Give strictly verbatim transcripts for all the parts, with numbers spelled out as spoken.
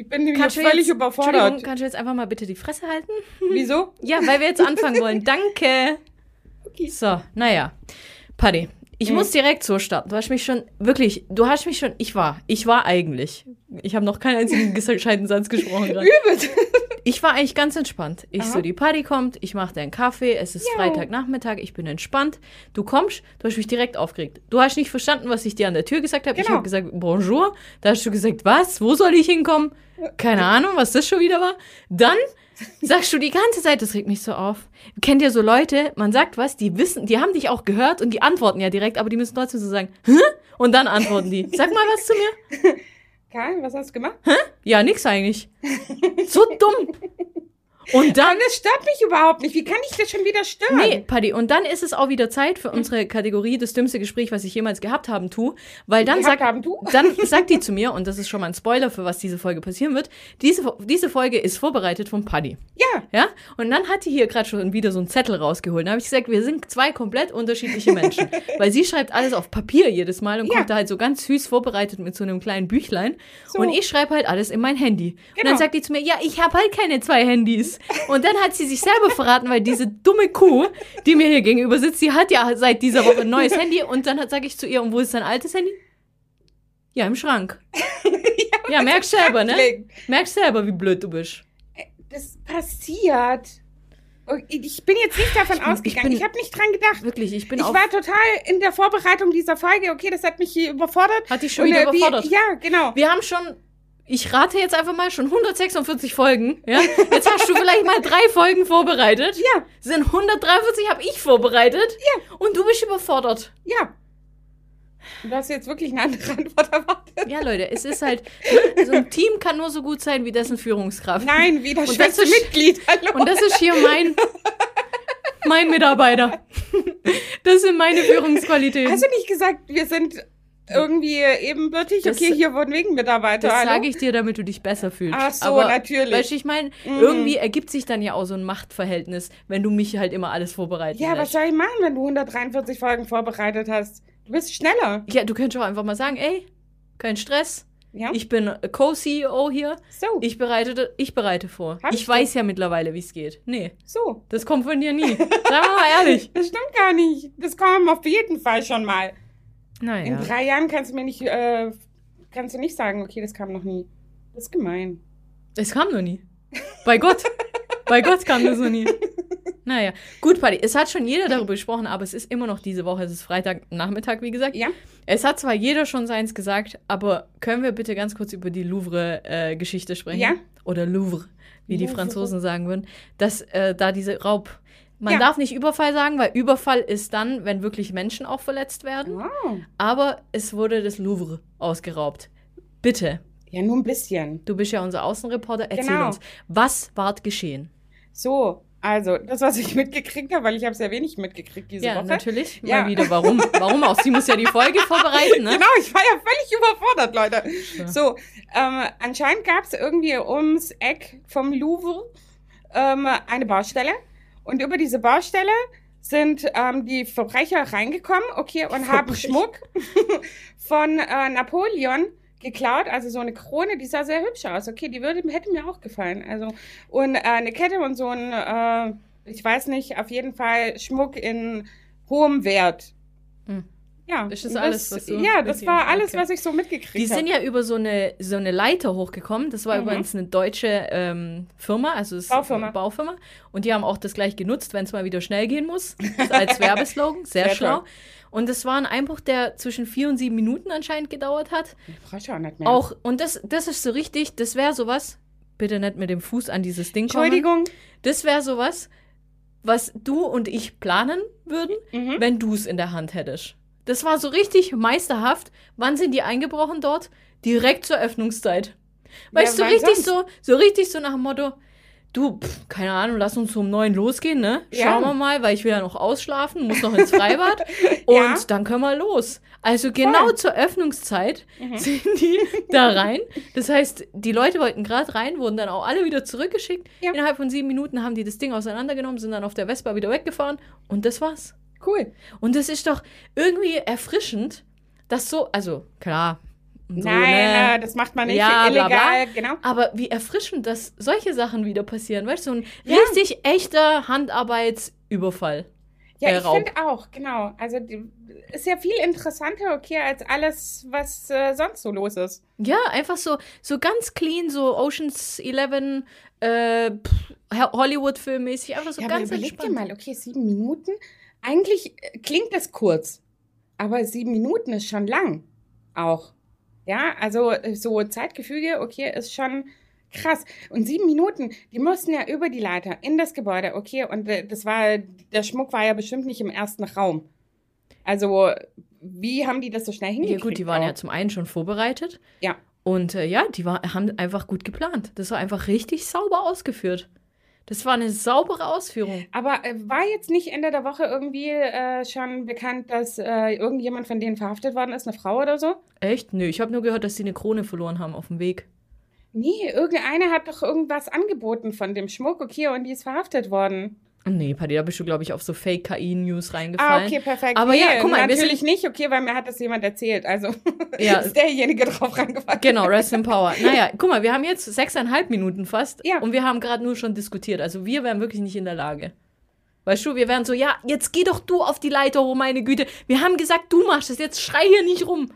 Ich bin nämlich völlig jetzt, überfordert. Entschuldigung, kannst du jetzt einfach mal bitte die Fresse halten? Wieso? Ja, weil wir jetzt anfangen wollen. Danke. Okay. So, naja. Paddy, ich mhm. muss direkt so starten. Du hast mich schon, wirklich, du hast mich schon, ich war, ich war eigentlich, ich habe noch keinen einzigen gescheiten Satz gesprochen gerade. Übel. Ich war eigentlich ganz entspannt. Ich Aha. so, die Party kommt, ich mache deinen Kaffee, es ist Jo. Freitagnachmittag, ich bin entspannt. Du kommst, du hast mich direkt aufgeregt. Du hast nicht verstanden, was ich dir an der Tür gesagt habe. Genau. Ich habe gesagt, bonjour. Da hast du gesagt, was? Wo soll ich hinkommen? Keine Ahnung, was das schon wieder war. Dann sagst du die ganze Zeit, das regt mich so auf. Kennt ihr so Leute, man sagt was, die wissen, die haben dich auch gehört und die antworten ja direkt, aber die müssen trotzdem so sagen, hä? Und dann antworten die. Sag mal was zu mir. Kai, was hast du gemacht? Hä? Ja, nix eigentlich. So dumm. Und dann, Aber das stört mich überhaupt nicht. Wie kann ich das schon wieder stören? nee, Paddy, und dann ist es auch wieder Zeit für unsere Kategorie das dümmste Gespräch, was ich jemals gehabt haben tu, weil dann Gehabt sagt, haben tu? dann sagt die zu mir, und das ist schon mal ein Spoiler für was diese Folge passieren wird, diese, diese Folge ist vorbereitet von Paddy. Ja. Ja? Und dann hat die hier gerade schon wieder so einen Zettel rausgeholt. Da habe ich gesagt, wir sind zwei komplett unterschiedliche Menschen, weil sie schreibt alles auf Papier jedes Mal und Ja. kommt da halt so ganz süß vorbereitet mit so einem kleinen Büchlein So. und ich schreibe halt alles in mein Handy. Und Genau. dann sagt die zu mir, ja, ich habe halt keine zwei Handys. Und dann hat sie sich selber verraten, weil diese dumme Kuh, die mir hier gegenüber sitzt, die hat ja seit dieser Woche ein neues Handy und dann sage ich zu ihr, und wo ist dein altes Handy? Ja, im Schrank. ja, Ja, merkst selber, ne? liegt. Merkst selber, wie blöd du bist. Das passiert. Und ich bin jetzt nicht davon bin- ausgegangen. ich Ich, bin- habe nicht dran gedacht. Wirklich, ich bin Ich auf... war total in der Vorbereitung dieser Folge. Okay, das hat mich hier überfordert. Hat dich schon Und, wieder äh, wie- überfordert. Ja, genau. Wir haben schon, ich rate jetzt einfach mal, schon hundertsechsundvierzig Folgen. Ja? Jetzt hast du vielleicht mal drei Folgen vorbereitet. Ja, Sind hundertdreiundvierzig habe ich vorbereitet. Ja. Und du bist überfordert. ja. Du hast jetzt wirklich eine andere Antwort erwartet. Ja, Leute, es ist halt, so ein Team kann nur so gut sein wie dessen Führungskraft. Nein, wie das Und das schwächste ist- Mitglied. Hallo. Und das ist hier mein, mein Mitarbeiter. Das sind meine Führungsqualitäten. Hast du nicht gesagt, wir sind irgendwie ebenbürtig? Das- Okay, hier wurden wegen Mitarbeiter. Das hallo? sage ich dir, damit du dich besser fühlst. Ach so, Aber, natürlich. Weißt du, ich meine, Mhm. irgendwie ergibt sich dann ja auch so ein Machtverhältnis, wenn du mich halt immer alles vorbereiten Ja, was lässt. soll ich machen, wenn du hundertdreiundvierzig Folgen vorbereitet hast? Du bist schneller. Ja, du könntest auch einfach mal sagen, ey, kein Stress. Ja? Ich bin Co-C E O hier. so, Ich bereite, ich bereite vor. Hab ich ich weiß ja mittlerweile, wie es geht. Nee, so. das kommt von dir nie. Sagen wir mal ehrlich. Das stimmt gar nicht. Das kam auf jeden Fall schon mal. In Naja. drei Jahren kannst du mir nicht, äh, kannst du nicht sagen, okay, das kam noch nie. Das ist gemein. Es kam noch nie. Bei Gott. Bei Gott kam das noch nie. Naja. Gut, Paddy, es hat schon jeder darüber gesprochen, aber es ist immer noch diese Woche. Es ist Freitagnachmittag, wie gesagt. Ja? Es hat zwar jeder schon seins gesagt, aber können wir bitte ganz kurz über die Louvre-Geschichte sprechen? Ja. Oder Louvre, wie die Louvre. Franzosen sagen würden. Dass äh, da diese Raub... Man Ja. darf nicht Überfall sagen, weil Überfall ist dann, wenn wirklich Menschen auch verletzt werden. Oh. Aber es wurde das Louvre ausgeraubt. Bitte, Ja, nur ein bisschen. du bist ja unser Außenreporter, erzähl Genau. uns, was ward geschehen? So, also, das, was ich mitgekriegt habe, weil ich habe sehr wenig mitgekriegt diese Ja, Woche. natürlich. Ja. Mal wieder. Warum? Warum auch? Sie muss ja die Folge vorbereiten, ne? Genau, ich war ja völlig überfordert, Leute. Ja. So, ähm, anscheinend gab es irgendwie ums Eck vom Louvre ähm, eine Baustelle. Und über diese Baustelle sind ähm, die Verbrecher reingekommen, okay, und haben Verbrecher. Schmuck von äh, Napoleon geklaut, also so eine Krone, die sah sehr hübsch aus, okay, die würde, hätte mir auch gefallen, also, und äh, eine Kette und so ein, äh, ich weiß nicht, auf jeden Fall Schmuck in hohem Wert. Hm. Ja, Das ist und alles, was du Ja, das mitgekriegt war hast, alles, okay. was ich so mitgekriegt habe. Die sind ja über so eine, so eine Leiter hochgekommen. Das war Mhm. übrigens eine deutsche ähm, Firma, also es ist Baufirma. eine Baufirma. Und die haben auch das gleich genutzt, wenn es mal wieder schnell gehen muss. Das als Werbeslogan. Sehr, Sehr schlau. toll. Und das war ein Einbruch, der zwischen vier und sieben Minuten anscheinend gedauert hat. Brauch ich auch nicht mehr. Auch, und das, das ist so richtig, das wäre sowas, bitte nicht mit dem Fuß an dieses Ding kommen. Entschuldigung. Das wäre sowas, was du und ich planen würden, Mhm. wenn du es in der Hand hättest. Das war so richtig meisterhaft. Wann sind die eingebrochen dort? Direkt zur Öffnungszeit. Weißt Ja, du, wann richtig sonst? so, so richtig so nach dem Motto, du, pff, keine Ahnung, lass uns um neun losgehen, ne? Ja. Schauen wir mal, weil ich will ja noch ausschlafen, muss noch ins Freibad. Und Ja. dann können wir los. Also genau Voll. zur Öffnungszeit Mhm. sind die da rein. Das heißt, die Leute wollten gerade rein, wurden dann auch alle wieder zurückgeschickt. Ja. Innerhalb von sieben Minuten haben die das Ding auseinandergenommen, sind dann auf der Vespa wieder weggefahren und das war's. Cool. Und das ist doch irgendwie erfrischend, dass so, also klar, und so, Nein, ne? äh, das macht man nicht Ja, bla, illegal, bla. genau. Aber wie erfrischend, dass solche Sachen wieder passieren. Weißt du, so ein Ja. richtig echter Handarbeitsüberfall. Ja, äh, ich Raub. finde auch, genau. Also die, ist ja viel interessanter, okay, als alles, was äh, sonst so los ist. Ja, einfach so, so ganz clean, so Ocean's Eleven, äh, pff, Hollywood-Film-mäßig, einfach so Ja, aber ganz überleg dir entspannt. mal, okay, sieben Minuten. Eigentlich äh, klingt das kurz, aber sieben Minuten ist schon lang auch. Ja, also äh, so Zeitgefüge, okay, ist schon krass. Und sieben Minuten, die mussten ja über die Leiter in das Gebäude, okay, und äh, das war, der Schmuck war ja bestimmt nicht im ersten Raum. Also, wie haben die das so schnell Ja hingekriegt? gut, die waren auch? ja zum einen schon vorbereitet Ja. und äh, ja, die war, haben einfach gut geplant. Das war einfach richtig sauber ausgeführt. Das war eine saubere Ausführung. Aber äh, war jetzt nicht Ende der Woche irgendwie äh, schon bekannt, dass äh, irgendjemand von denen verhaftet worden ist, eine Frau oder so? Echt? Nö, ich habe nur gehört, dass sie eine Krone verloren haben auf dem Weg. Nee, irgendeine hat doch irgendwas angeboten von dem Schmuck, okay, und die ist verhaftet worden. Nee, Paddy, da bist du, glaube ich, auf so Fake-K I-News Ah, reingefallen. okay, perfekt. Aber nee, ja, guck mal, wir natürlich sind- nicht, okay, weil mir hat das jemand erzählt. Also Ja. ist derjenige drauf reingefallen. Genau, Rest in Power. Naja, guck mal, wir haben jetzt sechseinhalb Minuten fast Ja. und wir haben gerade nur schon diskutiert. Also wir wären wirklich nicht in der Lage. Weißt du, wir wären so, ja, jetzt geh doch du auf die Leiter, oh meine Güte. Wir haben gesagt, du machst es, jetzt schrei hier nicht rum.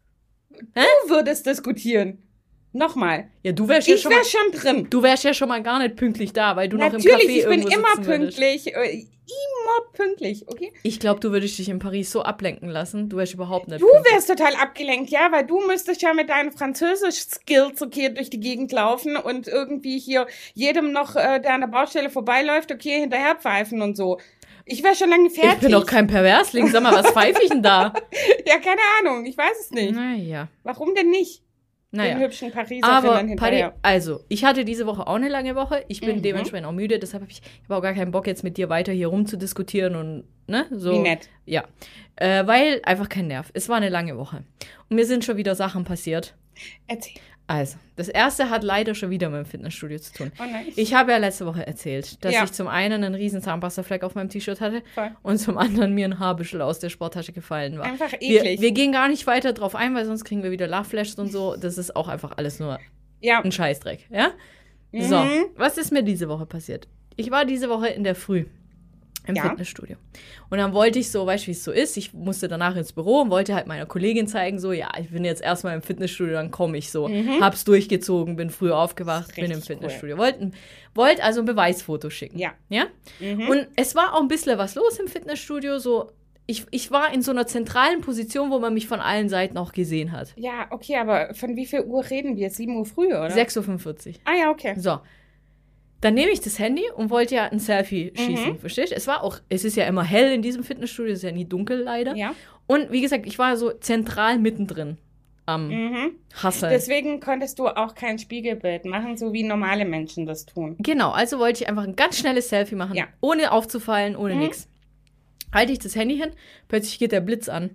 Du würdest diskutieren. Nochmal. Ja, du wärst ja Ich schon mal, wäre schon drin. du wärst ja schon mal gar nicht pünktlich da, weil du noch im Café Natürlich, ich bin irgendwo immer sitzen würdest. pünktlich. äh, Immer pünktlich, okay? Ich glaube, du würdest dich in Paris so ablenken lassen. Du wärst überhaupt nicht Du pünktlich. wärst total abgelenkt, ja, weil du müsstest ja mit deinen Französisch-Skills, okay, durch die Gegend laufen und irgendwie hier jedem noch, äh, der an der Baustelle vorbeiläuft, okay, hinterher pfeifen und so. Ich wäre schon lange fertig. Ich bin doch kein Perversling. Sag mal, was pfeife ich denn da? Ja, keine Ahnung, ich weiß es nicht. Naja, Warum denn nicht? Den naja. hübschen Pariser Aber, Finnern Paddy, hinterher. also, ich hatte diese Woche auch eine lange Woche. Ich bin Mhm. dementsprechend auch müde, deshalb habe ich, ich hab auch gar keinen Bock, jetzt mit dir weiter hier rumzudiskutieren und, ne, so. Wie nett. Ja, äh, weil einfach kein Nerv. Es war eine lange Woche. Und mir sind schon wieder Sachen passiert. Erzähl. Also, das erste hat leider schon wieder mit dem Fitnessstudio zu tun. Oh nein. Ich habe ja letzte Woche erzählt, dass Ja. ich zum einen einen riesen Zahnpastafleck auf meinem T-Shirt hatte Voll. und zum anderen mir ein Haarbüschel aus der Sporttasche gefallen war. Einfach Wir, eklig. wir gehen gar nicht weiter drauf ein, weil sonst kriegen wir wieder Lachflashes und so. Das ist auch einfach alles nur ja. ein Scheißdreck, ja? So, Mhm. was ist mir diese Woche passiert? Ich war diese Woche in der Früh im Ja. Fitnessstudio. Und dann wollte ich so, weißt du, wie es so ist, ich musste danach ins Büro und wollte halt meiner Kollegin zeigen, so, ja, ich bin jetzt erstmal im Fitnessstudio, dann komme ich so. Hab's durchgezogen, bin früh aufgewacht, Das ist bin im richtig Fitnessstudio. Wollte wollt also ein Beweisfoto schicken. Ja. Ja? Mhm. Und es war auch ein bisschen was los im Fitnessstudio, so, ich, ich war in so einer zentralen Position, wo man mich von allen Seiten auch gesehen hat. Ja, okay, aber von wie viel Uhr reden wir? sieben Uhr früh, oder? sechs Uhr fünfundvierzig. Ah ja, okay. So. Dann nehme ich das Handy und wollte ja ein Selfie Mhm. schießen, verstehst du? Es war auch, es ist ja immer hell in diesem Fitnessstudio, es ist ja nie dunkel leider. Ja. Und wie gesagt, ich war so zentral mittendrin am Mhm. Hasseln. Deswegen konntest du auch kein Spiegelbild machen, so wie normale Menschen das tun. Genau, also wollte ich einfach ein ganz schnelles Selfie machen, Ja. ohne aufzufallen, ohne Mhm. nix. Halte ich das Handy hin, plötzlich geht der Blitz an.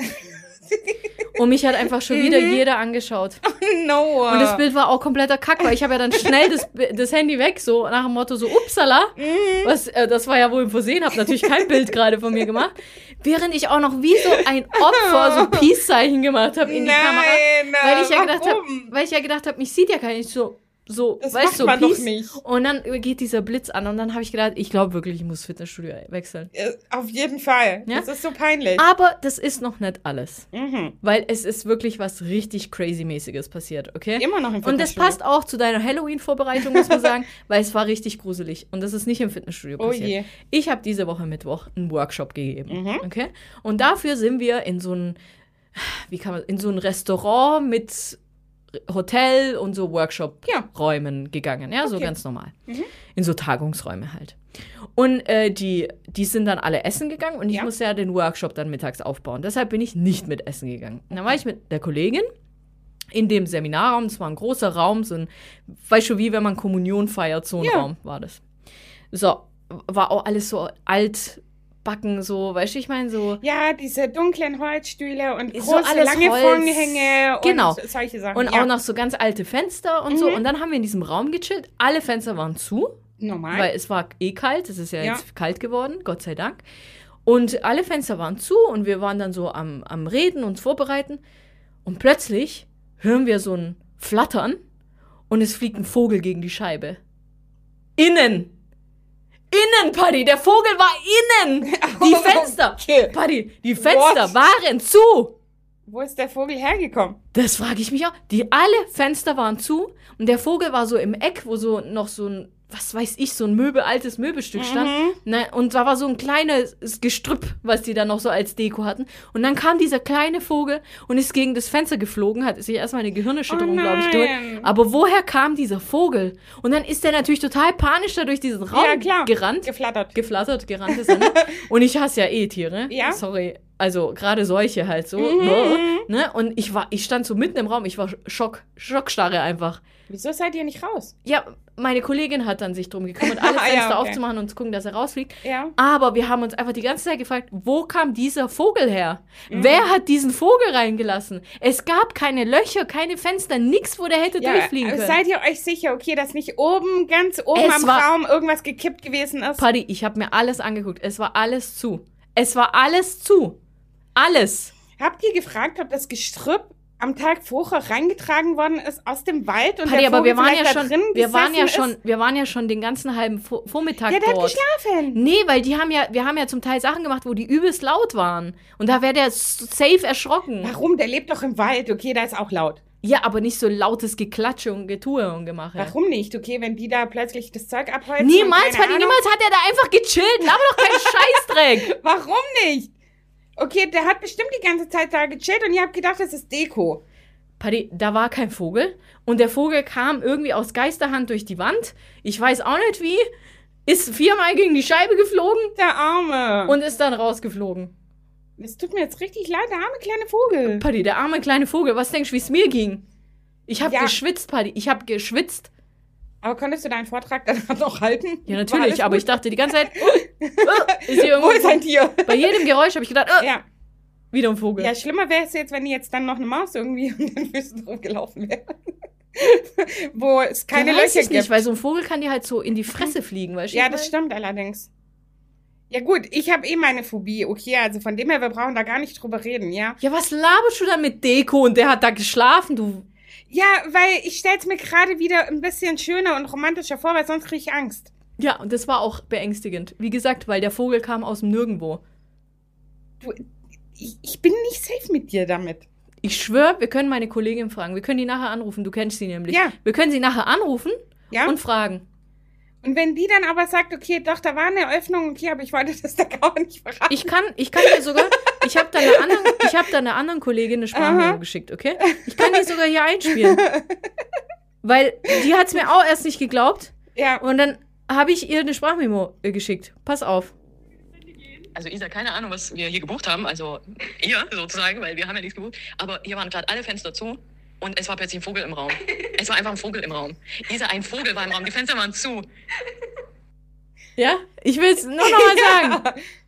Und mich hat einfach schon wieder Mhm. jeder angeschaut. No. Und das Bild war auch kompletter Kack, weil ich habe ja dann schnell das, das Handy weg, so nach dem Motto so, upsala. Mhm. Was, äh, das war ja wohl im Versehen, habe natürlich kein Bild gerade von mir gemacht. Während ich auch noch wie so ein Opfer so Peace-Zeichen gemacht habe in die Nein, Kamera. Weil ich ja gedacht habe, warum? weil ich ja gedacht habe, mich sieht ja keiner. Ich so, so, Das weißt macht du, man doch Peace. nicht. Und dann geht dieser Blitz an und dann habe ich gedacht, ich glaube wirklich, ich muss das Fitnessstudio wechseln. Äh, Auf jeden Fall. Ja? Das ist so peinlich. Aber das ist noch nicht alles. Mhm. Weil es ist wirklich was richtig crazy-mäßiges passiert, okay? Immer noch im Und das Fitnessstudio. passt auch zu deiner Halloween-Vorbereitung, muss man sagen, weil es war richtig gruselig. Und das ist nicht im Fitnessstudio Oh passiert. je. Ich habe diese Woche Mittwoch einen Workshop gegeben, Mhm. okay? Und dafür sind wir in so ein, wie kann man, in so ein Restaurant mit Hotel und so Workshop-Räumen gegangen, ja, so Okay. ganz normal. Mhm. In so Tagungsräume halt. Und äh, die, die sind dann alle essen gegangen und ich Ja. musste ja den Workshop dann mittags aufbauen. Deshalb bin ich nicht mit essen gegangen. Und dann war ich mit der Kollegin in dem Seminarraum. Das war ein großer Raum, so ein, weißt du, wie wenn man Kommunion feiert, so ein Ja. Raum war das. So, war auch alles so altbacken, so, weißt du, ich meine, so. Ja, diese dunklen Holzstühle und So große, alles lange Holz. Vorhänge Genau. und solche Sachen. Und ja. auch noch so ganz alte Fenster und so. Mhm. Und dann haben wir in diesem Raum gechillt. Alle Fenster waren zu. Normal. Weil es war eh kalt, es ist ja, Ja. jetzt kalt geworden, Gott sei Dank. Und alle Fenster waren zu und wir waren dann so am, am Reden und vorbereiten. Und plötzlich hören wir so ein Flattern und es fliegt ein Vogel gegen die Scheibe. Innen! Innen, Paddy! Der Vogel war innen! Die Fenster! Okay. Paddy, die Fenster What? waren zu! Wo ist der Vogel hergekommen? Das frage ich mich auch. Die alle Fenster waren zu und der Vogel war so im Eck, wo so noch so ein, was weiß ich, so ein Möbel, altes Möbelstück stand. Mhm. Ne, und da war so ein kleines Gestrüpp, was die da noch so als Deko hatten. Und dann kam dieser kleine Vogel und ist gegen das Fenster geflogen, hat sich erstmal eine Gehirnerschütterung, Oh glaube ich, nein. durch. Aber woher kam dieser Vogel? Und dann ist der natürlich total panisch da durch diesen Raum Ja, klar. gerannt. Geflattert. Geflattert, gerannt ist er, ne? Und ich hasse ja eh Tiere. Ja. Sorry. Also gerade solche halt so. Mhm. Ne? Und ich war, ich stand so mitten im Raum, ich war Schock, Schockstarre einfach. Wieso seid ihr nicht raus? Ja, meine Kollegin hat dann sich drum gekümmert, alle Ah, ja, Fenster okay. aufzumachen und zu gucken, dass er rausfliegt. Ja. Aber wir haben uns einfach die ganze Zeit gefragt, wo kam dieser Vogel her? Wer hat diesen Vogel reingelassen? Es gab keine Löcher, keine Fenster, nichts, wo der hätte Ja, durchfliegen aber können. seid ihr euch sicher, okay, dass nicht oben, ganz oben Es am war- Raum irgendwas gekippt gewesen ist? Paddy, ich habe mir alles angeguckt. Es war alles zu. Es war alles zu. Alles. Habt ihr gefragt, ob das Gestrüpp am Tag vorher reingetragen worden ist aus dem Wald und Paddy, der aber Vogel wir waren ja vielleicht da schon, drin wir waren ja gesessen schon, ist? wir waren ja schon den ganzen halben Vor- Vormittag Ja, der hat dort. geschlafen. Nee, weil die haben ja, wir haben ja zum Teil Sachen gemacht, wo die übelst laut waren. Und da wäre der s- safe erschrocken. Warum? Der lebt doch im Wald. Okay, da ist auch laut. Ja, aber nicht so lautes Geklatsche und Getue und Gemache. Warum nicht? Okay, wenn die da plötzlich das Zeug abholzen. Niemals, und keine Paddy, Ahnung. niemals hat er da einfach gechillt. Laber doch keinen Scheißdreck. Warum nicht? Okay, der hat bestimmt die ganze Zeit da gechillt und ihr habt gedacht, das ist Deko. Paddy, da war kein Vogel. Und der Vogel kam irgendwie aus Geisterhand durch die Wand. Ich weiß auch nicht wie. Ist viermal gegen die Scheibe geflogen Der Arme. und ist dann rausgeflogen. Es tut mir jetzt richtig leid, der arme kleine Vogel. Paddy, der arme kleine Vogel, was denkst du, wie es mir ging? Ich habe Ja. geschwitzt, Paddy. Ich habe geschwitzt. Aber konntest du deinen Vortrag dann noch halten? Ja, War alles natürlich, aber gut? ich dachte die ganze Zeit, oh, oh, ist hier Wo ist irgendwo. ein Tier? Bei jedem Geräusch habe ich gedacht, oh, Ja. wieder ein Vogel. Ja, schlimmer wäre es jetzt, wenn jetzt dann noch eine Maus irgendwie um den Füßen rumgelaufen wäre. Wo es keine ja, weiß Löcher ich nicht, gibt. weil so ein Vogel kann dir halt so in die Fresse fliegen, weißt du? Ja, ich das mein? stimmt allerdings. Ja gut, ich habe eh meine Phobie, okay, also von dem her, wir brauchen da gar nicht drüber reden, ja? Ja, was laberst du da mit Deko und der hat da geschlafen, du. Ja, weil ich stell's mir gerade wieder ein bisschen schöner und romantischer vor, weil sonst kriege ich Angst. Ja, und das war auch beängstigend. Wie gesagt, weil der Vogel kam aus dem Nirgendwo. Du, ich, ich bin nicht safe mit dir damit. Ich schwöre, wir können meine Kollegin fragen. Wir können die nachher anrufen, du kennst sie nämlich. Ja. Wir können sie nachher anrufen Ja? und Und, fragen. wenn die dann aber sagt, okay, doch, da war eine Öffnung, okay, aber ich wollte das da gar nicht verraten. Ich kann, ich kann dir sogar, ich habe da einer anderen, ich habe da einer anderen Kollegin eine Sprachmemo Aha. geschickt, okay? Ich kann die sogar hier einspielen. Weil die hat's mir auch erst nicht geglaubt Ja, und dann habe ich ihr eine Sprachmemo äh, geschickt. Pass auf. Also Isa, keine Ahnung, was wir hier gebucht haben, also ihr sozusagen, weil wir haben ja nichts gebucht, aber hier waren gerade alle Fenster zu und es war plötzlich ein Vogel im Raum. Es war einfach ein Vogel im Raum. Isa, ein Vogel war im Raum, die Fenster waren zu. Ja? Ich will es nur noch mal sagen.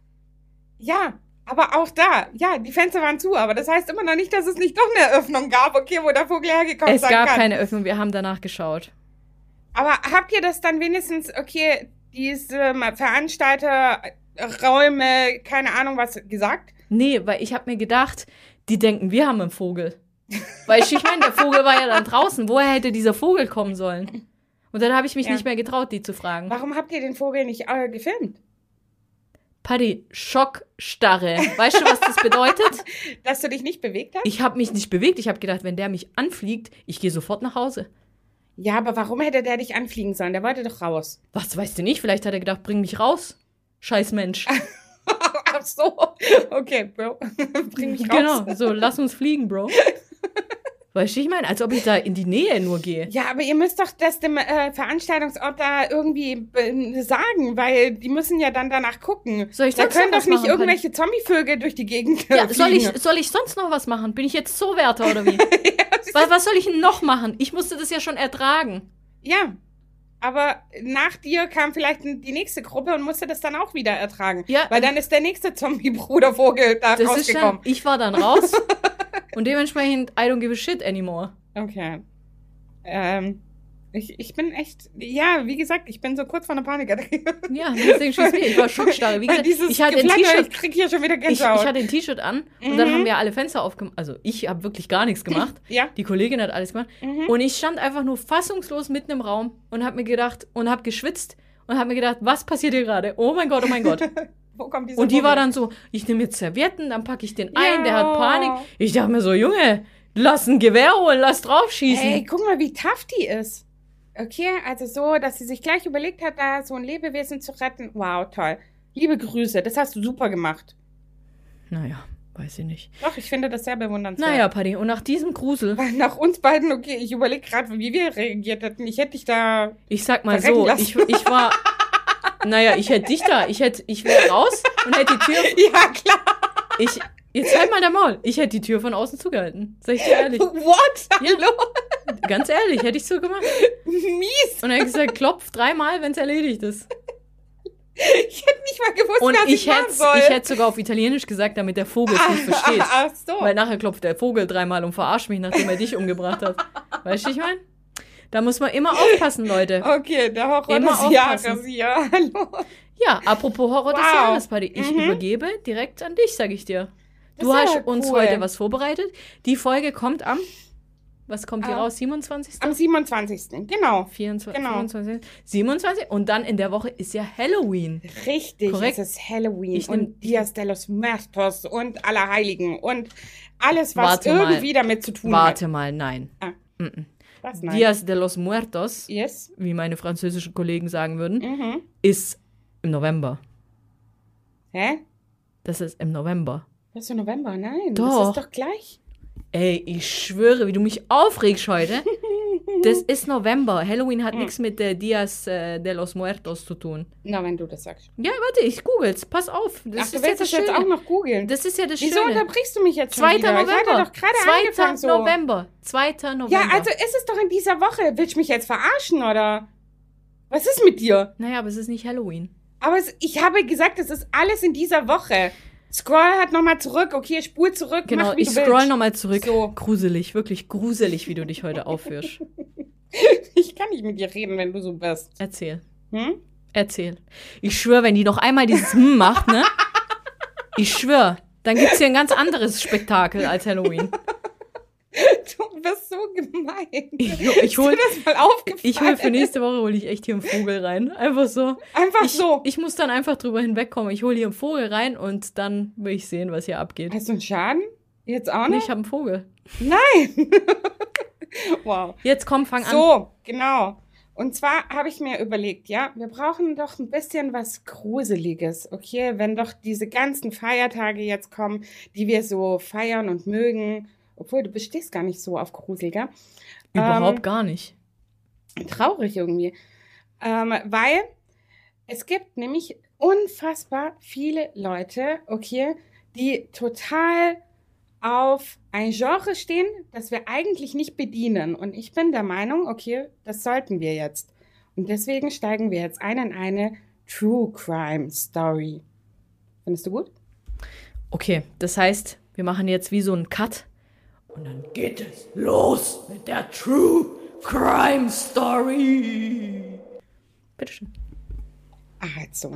ja, aber auch da, ja, die Fenster waren zu, aber das heißt immer noch nicht, dass es nicht doch eine Öffnung gab, okay, wo der Vogel hergekommen Es sein gab kann. keine Öffnung, wir haben danach geschaut. Aber habt ihr das dann wenigstens, okay, diese ähm, Veranstalter, äh, Räume, keine Ahnung was, gesagt? Nee, weil ich habe mir gedacht, die denken, wir haben einen Vogel. Weil ich, ich meine, der Vogel war ja dann draußen. Woher hätte dieser Vogel kommen sollen? Und dann habe ich mich Ja. nicht mehr getraut, die zu fragen. Warum habt ihr den Vogel nicht äh, gefilmt? Paddy, Schockstarre. Weißt du, was das bedeutet? Dass du dich nicht bewegt hast? Ich habe mich nicht bewegt. Ich habe gedacht, wenn der mich anfliegt, ich gehe sofort nach Hause. Ja, aber warum hätte der dich anfliegen sollen? Der wollte doch raus. Was, weißt du nicht? Vielleicht hat er gedacht, bring mich raus. Scheiß Mensch. Ach so. Okay, Bro. Bring mich raus. Genau, so, lass uns fliegen, Bro. Weißt du, ich meine, als ob ich da in die Nähe nur gehe. Ja, aber ihr müsst doch das dem äh, Veranstaltungsort da irgendwie äh, sagen, weil die müssen ja dann danach gucken. Soll ich Da sonst können noch doch was nicht machen, irgendwelche Zombievögel durch die Gegend äh, Ja, soll ich, fliegen. soll ich sonst noch was machen? Bin ich jetzt Zoowärter oder wie? was, was soll ich denn noch machen? Ich musste das ja schon ertragen. Ja, aber nach dir kam vielleicht die nächste Gruppe und musste das dann auch wieder ertragen. Ja. Weil dann ist der nächste Zombie-Brudervogel da Das ist rausgekommen. schon, ich war dann raus und dementsprechend I don't give a shit anymore. Okay. Ähm, Ich, ich bin echt, ja, wie gesagt, ich bin so kurz vor einer Panikattacke. Ja, deswegen schießt mir. Ich war schockstarre. Wie gesagt, Dieses ich hatte ein Geflatter, T-Shirt. Ich krieg hier schon wieder Ich, Gänsehaut. ich hatte ein T-Shirt an und Mhm. dann haben wir alle Fenster aufgemacht. Also ich habe wirklich gar nichts gemacht. Ja. Die Kollegin hat alles gemacht. Mhm. Und ich stand einfach nur fassungslos mitten im Raum und habe mir gedacht, und habe geschwitzt und habe mir gedacht, was passiert hier gerade? Oh mein Gott, oh mein Gott. Wo kommt dieser Und die war Vogel? dann so, ich nehme jetzt Servietten, dann packe ich den ein, Ja. der hat Panik. Ich dachte mir so, Junge, lass ein Gewehr holen, lass draufschießen. Ey, guck mal, wie tough die ist. Okay, also so, dass sie sich gleich überlegt hat, da so ein Lebewesen zu retten. Wow, toll. Liebe Grüße, das hast du super gemacht. Naja, weiß ich nicht. Doch, ich finde das sehr bewundernswert. Naja, Paddy, und nach diesem Grusel, Weil nach uns beiden, okay, ich überlege gerade, wie wir reagiert hätten. Ich hätte dich da... ich sag mal Verrecken so, lassen. ich, ich war, naja, ich hätte dich da, ich hätte, ich wäre raus und hätte die Tür, Ja, klar. ich, jetzt halt mal der Maul, ich hätte die Tür von außen zugehalten. Sag ich dir ehrlich. What? Hallo? Ganz ehrlich, hätte ich so gemacht. Mies. Und er hat gesagt, klopf dreimal, wenn es erledigt ist. Ich hätte nicht mal gewusst, Und was ich, ich machen hätte soll. ich hätte sogar auf Italienisch gesagt, damit der Vogel es nicht versteht. Ach so. Weil nachher klopft der Vogel dreimal und verarscht mich, nachdem er dich umgebracht hat. Weißt du, ich meine? Da muss man immer aufpassen, Leute. Okay, der Horror Immer des aufpassen. Jahres hier. Hallo. Ja, apropos Horror des Wow. Jahres, Paddy. Ich Mhm. übergebe direkt an dich, sag ich dir. Das Du ist hast aber uns cool. heute was vorbereitet. Die Folge kommt am, was kommt hier Ah. raus? siebenundzwanzigsten Am siebenundzwanzigsten Genau. vierundzwanzigsten Genau. fünfundzwanzigsten siebenundzwanzigsten Und dann in der Woche ist ja Halloween. Richtig, Korrekt. es ist Halloween Ich nehm- und Dias de los Muertos und Allerheiligen und alles, was Warte mal. irgendwie damit zu tun Warte mal, nein. Ah. Mhm. hat. Was? Nein. Dias de los Muertos, Yes. wie meine französischen Kollegen sagen würden, Mhm. ist im November. Hä? Das ist im November. Das ist doch November, nein. Doch. Das ist doch gleich. Ey, ich schwöre, wie du mich aufregst heute. Das ist November. Halloween hat nichts mit der Dias äh, de los Muertos zu tun. Na, wenn du das sagst. Ja, warte, ich googel's. Pass auf. Das Ach, du ist willst das das jetzt Schöne. auch noch googeln? Das ist ja das Wieso Schöne. unterbrichst du mich jetzt schon zweiter wieder? Ich November. hatte doch gerade zweiter angefangen so. November. zweiter November. Ja, also ist es doch in dieser Woche. Willst du mich jetzt verarschen, oder? Was ist mit dir? Naja, aber es ist nicht Halloween. Aber es, ich habe gesagt, es ist alles in dieser Woche. Scroll halt nochmal zurück. Okay, spul zurück. Genau, mach, wie ich du scroll willst. nochmal zurück. So. Gruselig, wirklich gruselig, wie du dich heute aufführst. Ich kann nicht mit dir reden, wenn du so bist. Erzähl. Hm? Erzähl. Ich schwöre, wenn die noch einmal dieses Hm macht, ne? Ich schwöre, dann gibt's hier ein ganz anderes Spektakel als Halloween. Du bist so gemein. Ich, ich hol, Ist dir das mal aufgefallen? ich hol für nächste Woche hole ich echt hier einen Vogel rein. Einfach so. Einfach Ich, so. ich muss dann einfach drüber hinwegkommen. Ich hole hier einen Vogel rein und dann will ich sehen, was hier abgeht. Hast du einen Schaden? Jetzt auch Nee, nicht? ich habe einen Vogel. Nein. Wow. Jetzt komm, fang an. So, genau. Und zwar habe ich mir überlegt, ja, wir brauchen doch ein bisschen was Gruseliges, okay? Wenn doch diese ganzen Feiertage jetzt kommen, die wir so feiern und mögen, obwohl du bestehst gar nicht so auf Grusel, gell? Überhaupt Ähm, gar nicht. Traurig irgendwie. Ähm, weil es gibt nämlich unfassbar viele Leute, okay, die total auf ein Genre stehen, das wir eigentlich nicht bedienen. Und ich bin der Meinung, okay, das sollten wir jetzt. Und deswegen steigen wir jetzt ein in eine True Crime Story. Findest du gut? Okay, das heißt, wir machen jetzt wie so einen Cut. Und dann geht es los mit der True Crime Story. Bitteschön. Also,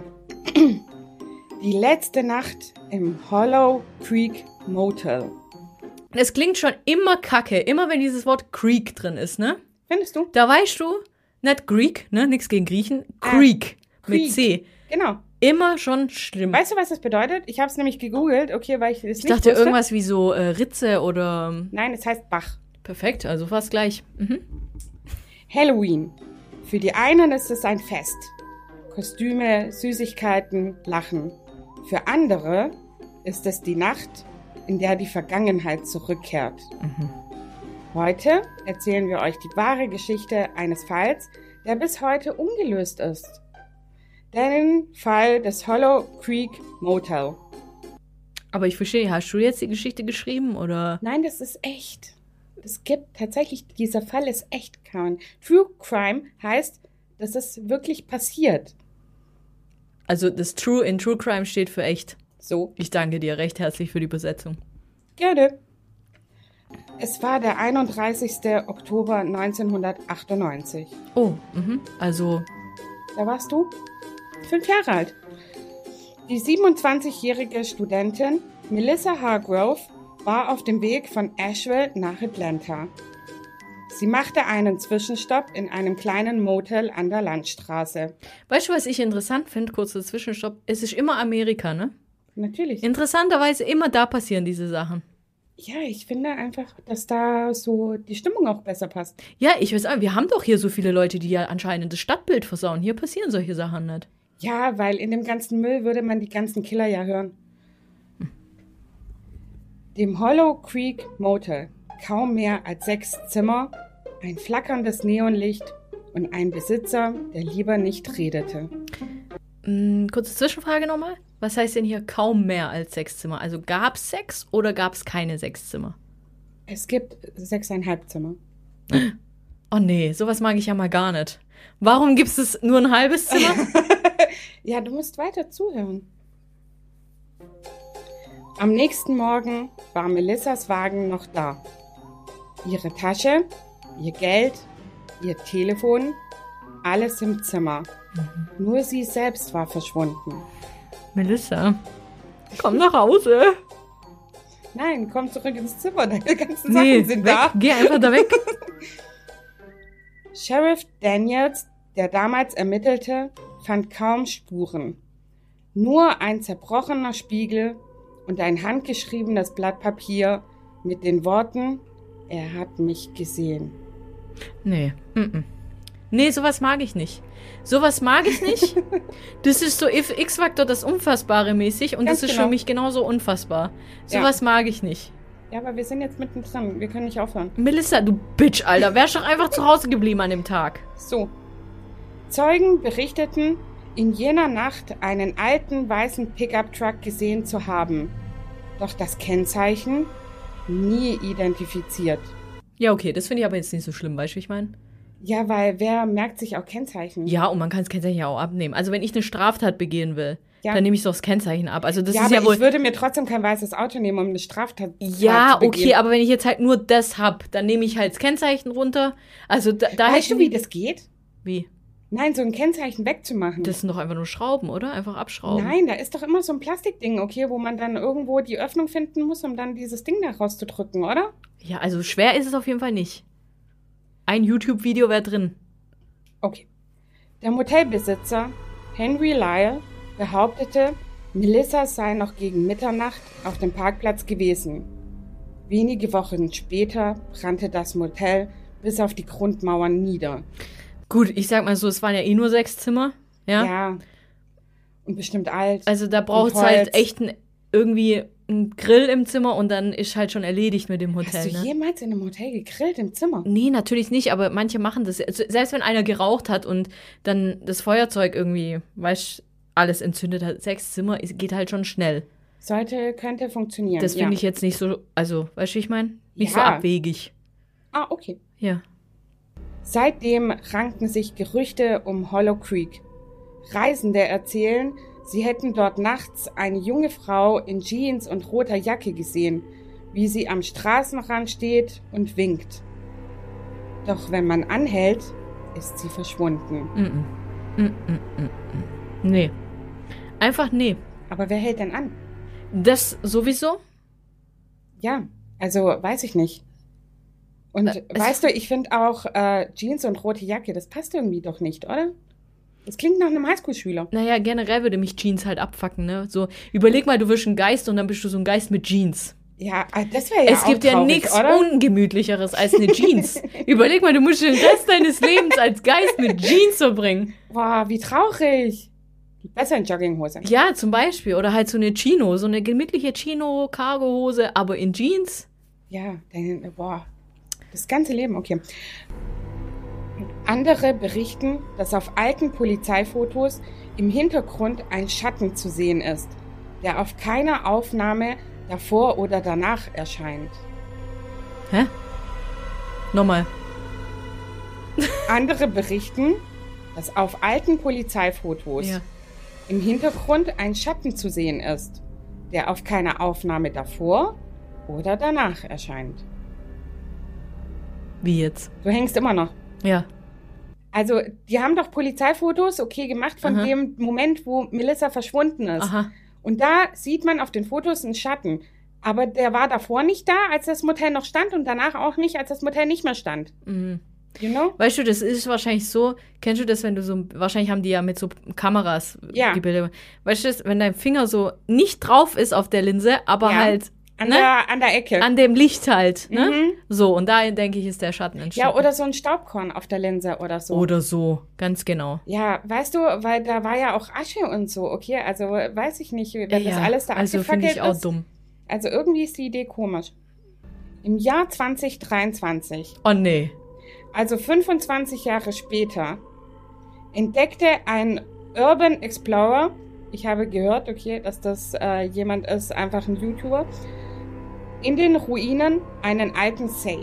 die letzte Nacht im Hollow Creek Motel. Es klingt schon immer kacke, immer wenn dieses Wort Creek drin ist, ne? Findest du? Da weißt du, nicht Greek, ne? Nix gegen Griechen. Creek mit Creek. C. Genau. Immer schon schlimm. Weißt du, was das bedeutet? Ich habe es nämlich gegoogelt, okay, weil ich es Ich nicht dachte wusste. irgendwas wie so äh, Ritze oder. ähm, Nein, es heißt Bach. Perfekt, also fast gleich. Mhm. Halloween. Für die einen ist es ein Fest. Kostüme, Süßigkeiten, Lachen. Für andere ist es die Nacht, in der die Vergangenheit zurückkehrt. Heute erzählen wir euch die wahre Geschichte eines Falls, der bis heute ungelöst ist. Den Fall des Hollow Creek Motel. Aber ich verstehe, hast du jetzt die Geschichte geschrieben oder? Nein, das ist echt. Es gibt tatsächlich, dieser Fall ist echt, Karin. True Crime heißt, dass es wirklich passiert. Also das True in True Crime steht für echt. So. Ich danke dir recht herzlich für die Übersetzung. Gerne. Es war der einunddreißigster Oktober neunzehnhundertachtundneunzig. Oh, mhm. Also, Da warst du fünf Jahre alt. Die siebenundzwanzigjährige Studentin Melissa Hargrove war auf dem Weg von Asheville nach Atlanta. Sie machte einen Zwischenstopp in einem kleinen Motel an der Landstraße. weißt du, was ich interessant finde? Kurzer Zwischenstopp. Es ist immer Amerika, ne? Natürlich. Interessanterweise immer da passieren diese Sachen. Ja, ich finde einfach, dass da so die Stimmung auch besser passt. Ja, ich weiß auch, wir haben doch hier so viele Leute, die ja anscheinend das Stadtbild versauen. Hier passieren solche Sachen nicht. Ja, weil in dem ganzen Müll würde man die ganzen Killer ja hören. Dem Hollow Creek Motel kaum mehr als sechs Zimmer, ein flackerndes Neonlicht und ein Besitzer, der lieber nicht redete. Mm, kurze Zwischenfrage nochmal. Was heißt denn hier kaum mehr als sechs Zimmer? Also gab es sechs oder gab es keine sechs Zimmer? Es gibt sechseinhalb Zimmer. Oh nee, sowas mag ich ja mal gar nicht. Warum gibt es nur ein halbes Zimmer? Ja, du musst weiter zuhören. Am nächsten Morgen war Melissas Wagen noch da. Ihre Tasche, ihr Geld, ihr Telefon, alles im Zimmer. Mhm. Nur sie selbst war verschwunden. Melissa, komm nach Hause. Nein, komm zurück ins Zimmer, deine ganzen Nee, Sachen sind weg. da. Geh einfach da weg. Sheriff Daniels, der damals ermittelte, fand kaum Spuren. Nur ein zerbrochener Spiegel und ein handgeschriebenes Blatt Papier mit den Worten, er hat mich gesehen. Nee, mm-mm. Nee, sowas mag ich nicht. Sowas mag ich nicht. Das ist so X-Factor, das Unfassbare mäßig und Ganz das ist genau. für mich genauso unfassbar. Sowas Ja. mag ich nicht. Ja, aber wir sind jetzt mittendrin, wir können nicht aufhören. Melissa, du Bitch, Alter, wärst doch einfach zu Hause geblieben an dem Tag. So. Zeugen berichteten, in jener Nacht einen alten weißen Pickup-Truck gesehen zu haben. Doch das Kennzeichen nie identifiziert. Ja, okay, das finde ich aber jetzt nicht so schlimm, weißt du, wie ich meine? Ja, weil wer merkt sich auch Kennzeichen? Ja, und man kann das Kennzeichen ja auch abnehmen. Also wenn ich eine Straftat begehen will, Ja. dann nehme ich doch das Kennzeichen ab. Also das ja, ist aber ja wohl... ich würde mir trotzdem kein weißes Auto nehmen, um eine Straftat Ja, zu begehen. okay, aber wenn ich jetzt halt nur das hab, dann nehme ich halt das Kennzeichen runter. Also da, da Weißt hätte du, wie ich- das geht? Wie? Nein, so ein Kennzeichen wegzumachen. Das sind doch einfach nur Schrauben, oder? Einfach abschrauben. Nein, da ist doch immer so ein Plastikding, okay, wo man dann irgendwo die Öffnung finden muss, um dann dieses Ding da rauszudrücken, oder? Ja, also schwer ist es auf jeden Fall nicht. Ein YouTube-Video wäre drin. Okay. Der Motelbesitzer Henry Lyle behauptete, Melissa sei noch gegen Mitternacht auf dem Parkplatz gewesen. Wenige Wochen später brannte das Motel bis auf die Grundmauern nieder. Gut, ich sag mal so, es waren ja eh nur sechs Zimmer. Ja. Ja. Und bestimmt alt. Also da braucht es Und Holz. halt echt ein, irgendwie einen Grill im Zimmer und dann ist halt schon erledigt mit dem Hotel. Hast du ne? jemals in einem Hotel gegrillt im Zimmer? Nee, natürlich nicht, aber manche machen das. Also selbst wenn einer geraucht hat und dann das Feuerzeug irgendwie, weißt, alles entzündet hat, sechs Zimmer, es geht halt schon schnell. Sollte, könnte funktionieren. Das finde ja. ich jetzt nicht so, also, weißt du, wie ich meine? Nicht so Ja. abwegig. Ah, okay. Ja. Seitdem ranken sich Gerüchte um Hollow Creek. Reisende erzählen, sie hätten dort nachts eine junge Frau in Jeans und roter Jacke gesehen, wie sie am Straßenrand steht und winkt. Doch wenn man anhält, ist sie verschwunden. Mm -mm. Mm -mm -mm -mm. Nee. Einfach nee. Aber wer hält denn an? Das sowieso? Ja, also weiß ich nicht. Und Äh, es- weißt du, ich finde auch äh, Jeans und rote Jacke, das passt irgendwie doch nicht, oder? Das klingt nach einem Highschool-Schüler. Naja, generell würde mich Jeans halt abfacken, ne? So, überleg mal, du wirst ein Geist und dann bist du so ein Geist mit Jeans. Ja, äh, das wäre ja es auch gibt ja traurig, nichts oder? Ungemütlicheres als eine Jeans. Überleg mal, du musst den Rest deines Lebens als Geist mit Jeans verbringen. Boah, wie traurig. Besser in Jogginghose. Ja, zum Beispiel. Oder halt so eine Chino, so eine gemütliche Chino-Cargo-Hose, aber in Jeans. Ja, dann, boah, das ganze Leben, okay. Andere berichten, dass auf alten Polizeifotos im Hintergrund ein Schatten zu sehen ist, der auf keiner Aufnahme davor oder danach erscheint. Hä? Nochmal. Andere berichten, dass auf alten Polizeifotos Ja. im Hintergrund ein Schatten zu sehen ist, der auf keiner Aufnahme davor oder danach erscheint. Wie jetzt? Du hängst immer noch. Ja. Also, die haben doch Polizeifotos, okay, gemacht von Aha. dem Moment, wo Melissa verschwunden ist. Aha. Und da sieht man auf den Fotos einen Schatten. Aber der war davor nicht da, als das Motel noch stand und danach auch nicht, als das Motel nicht mehr stand. Mhm. You know? Weißt du, das ist wahrscheinlich so, kennst du das, wenn du so, wahrscheinlich haben die ja mit so Kameras Ja. die Bilder. Weißt du das, wenn dein Finger so nicht drauf ist auf der Linse, aber Ja. halt An, ne? der, an der Ecke. an dem Licht halt, ne? Mhm. So, und da denke ich, ist der Schatten entstanden. Ja, oder so ein Staubkorn auf der Linse oder so. Oder so, ganz genau. Ja, weißt du, weil da war ja auch Asche und so, okay, also weiß ich nicht, wenn ja, das alles da also finde abgefackelt ich auch ist. dumm. Also irgendwie ist die Idee komisch. Im Jahr zwanzig dreiundzwanzig, Oh nee. also fünfundzwanzig Jahre später, entdeckte ein Urban Explorer, ich habe gehört, okay, dass das äh, jemand ist, einfach ein YouTuber, in den Ruinen einen alten Safe.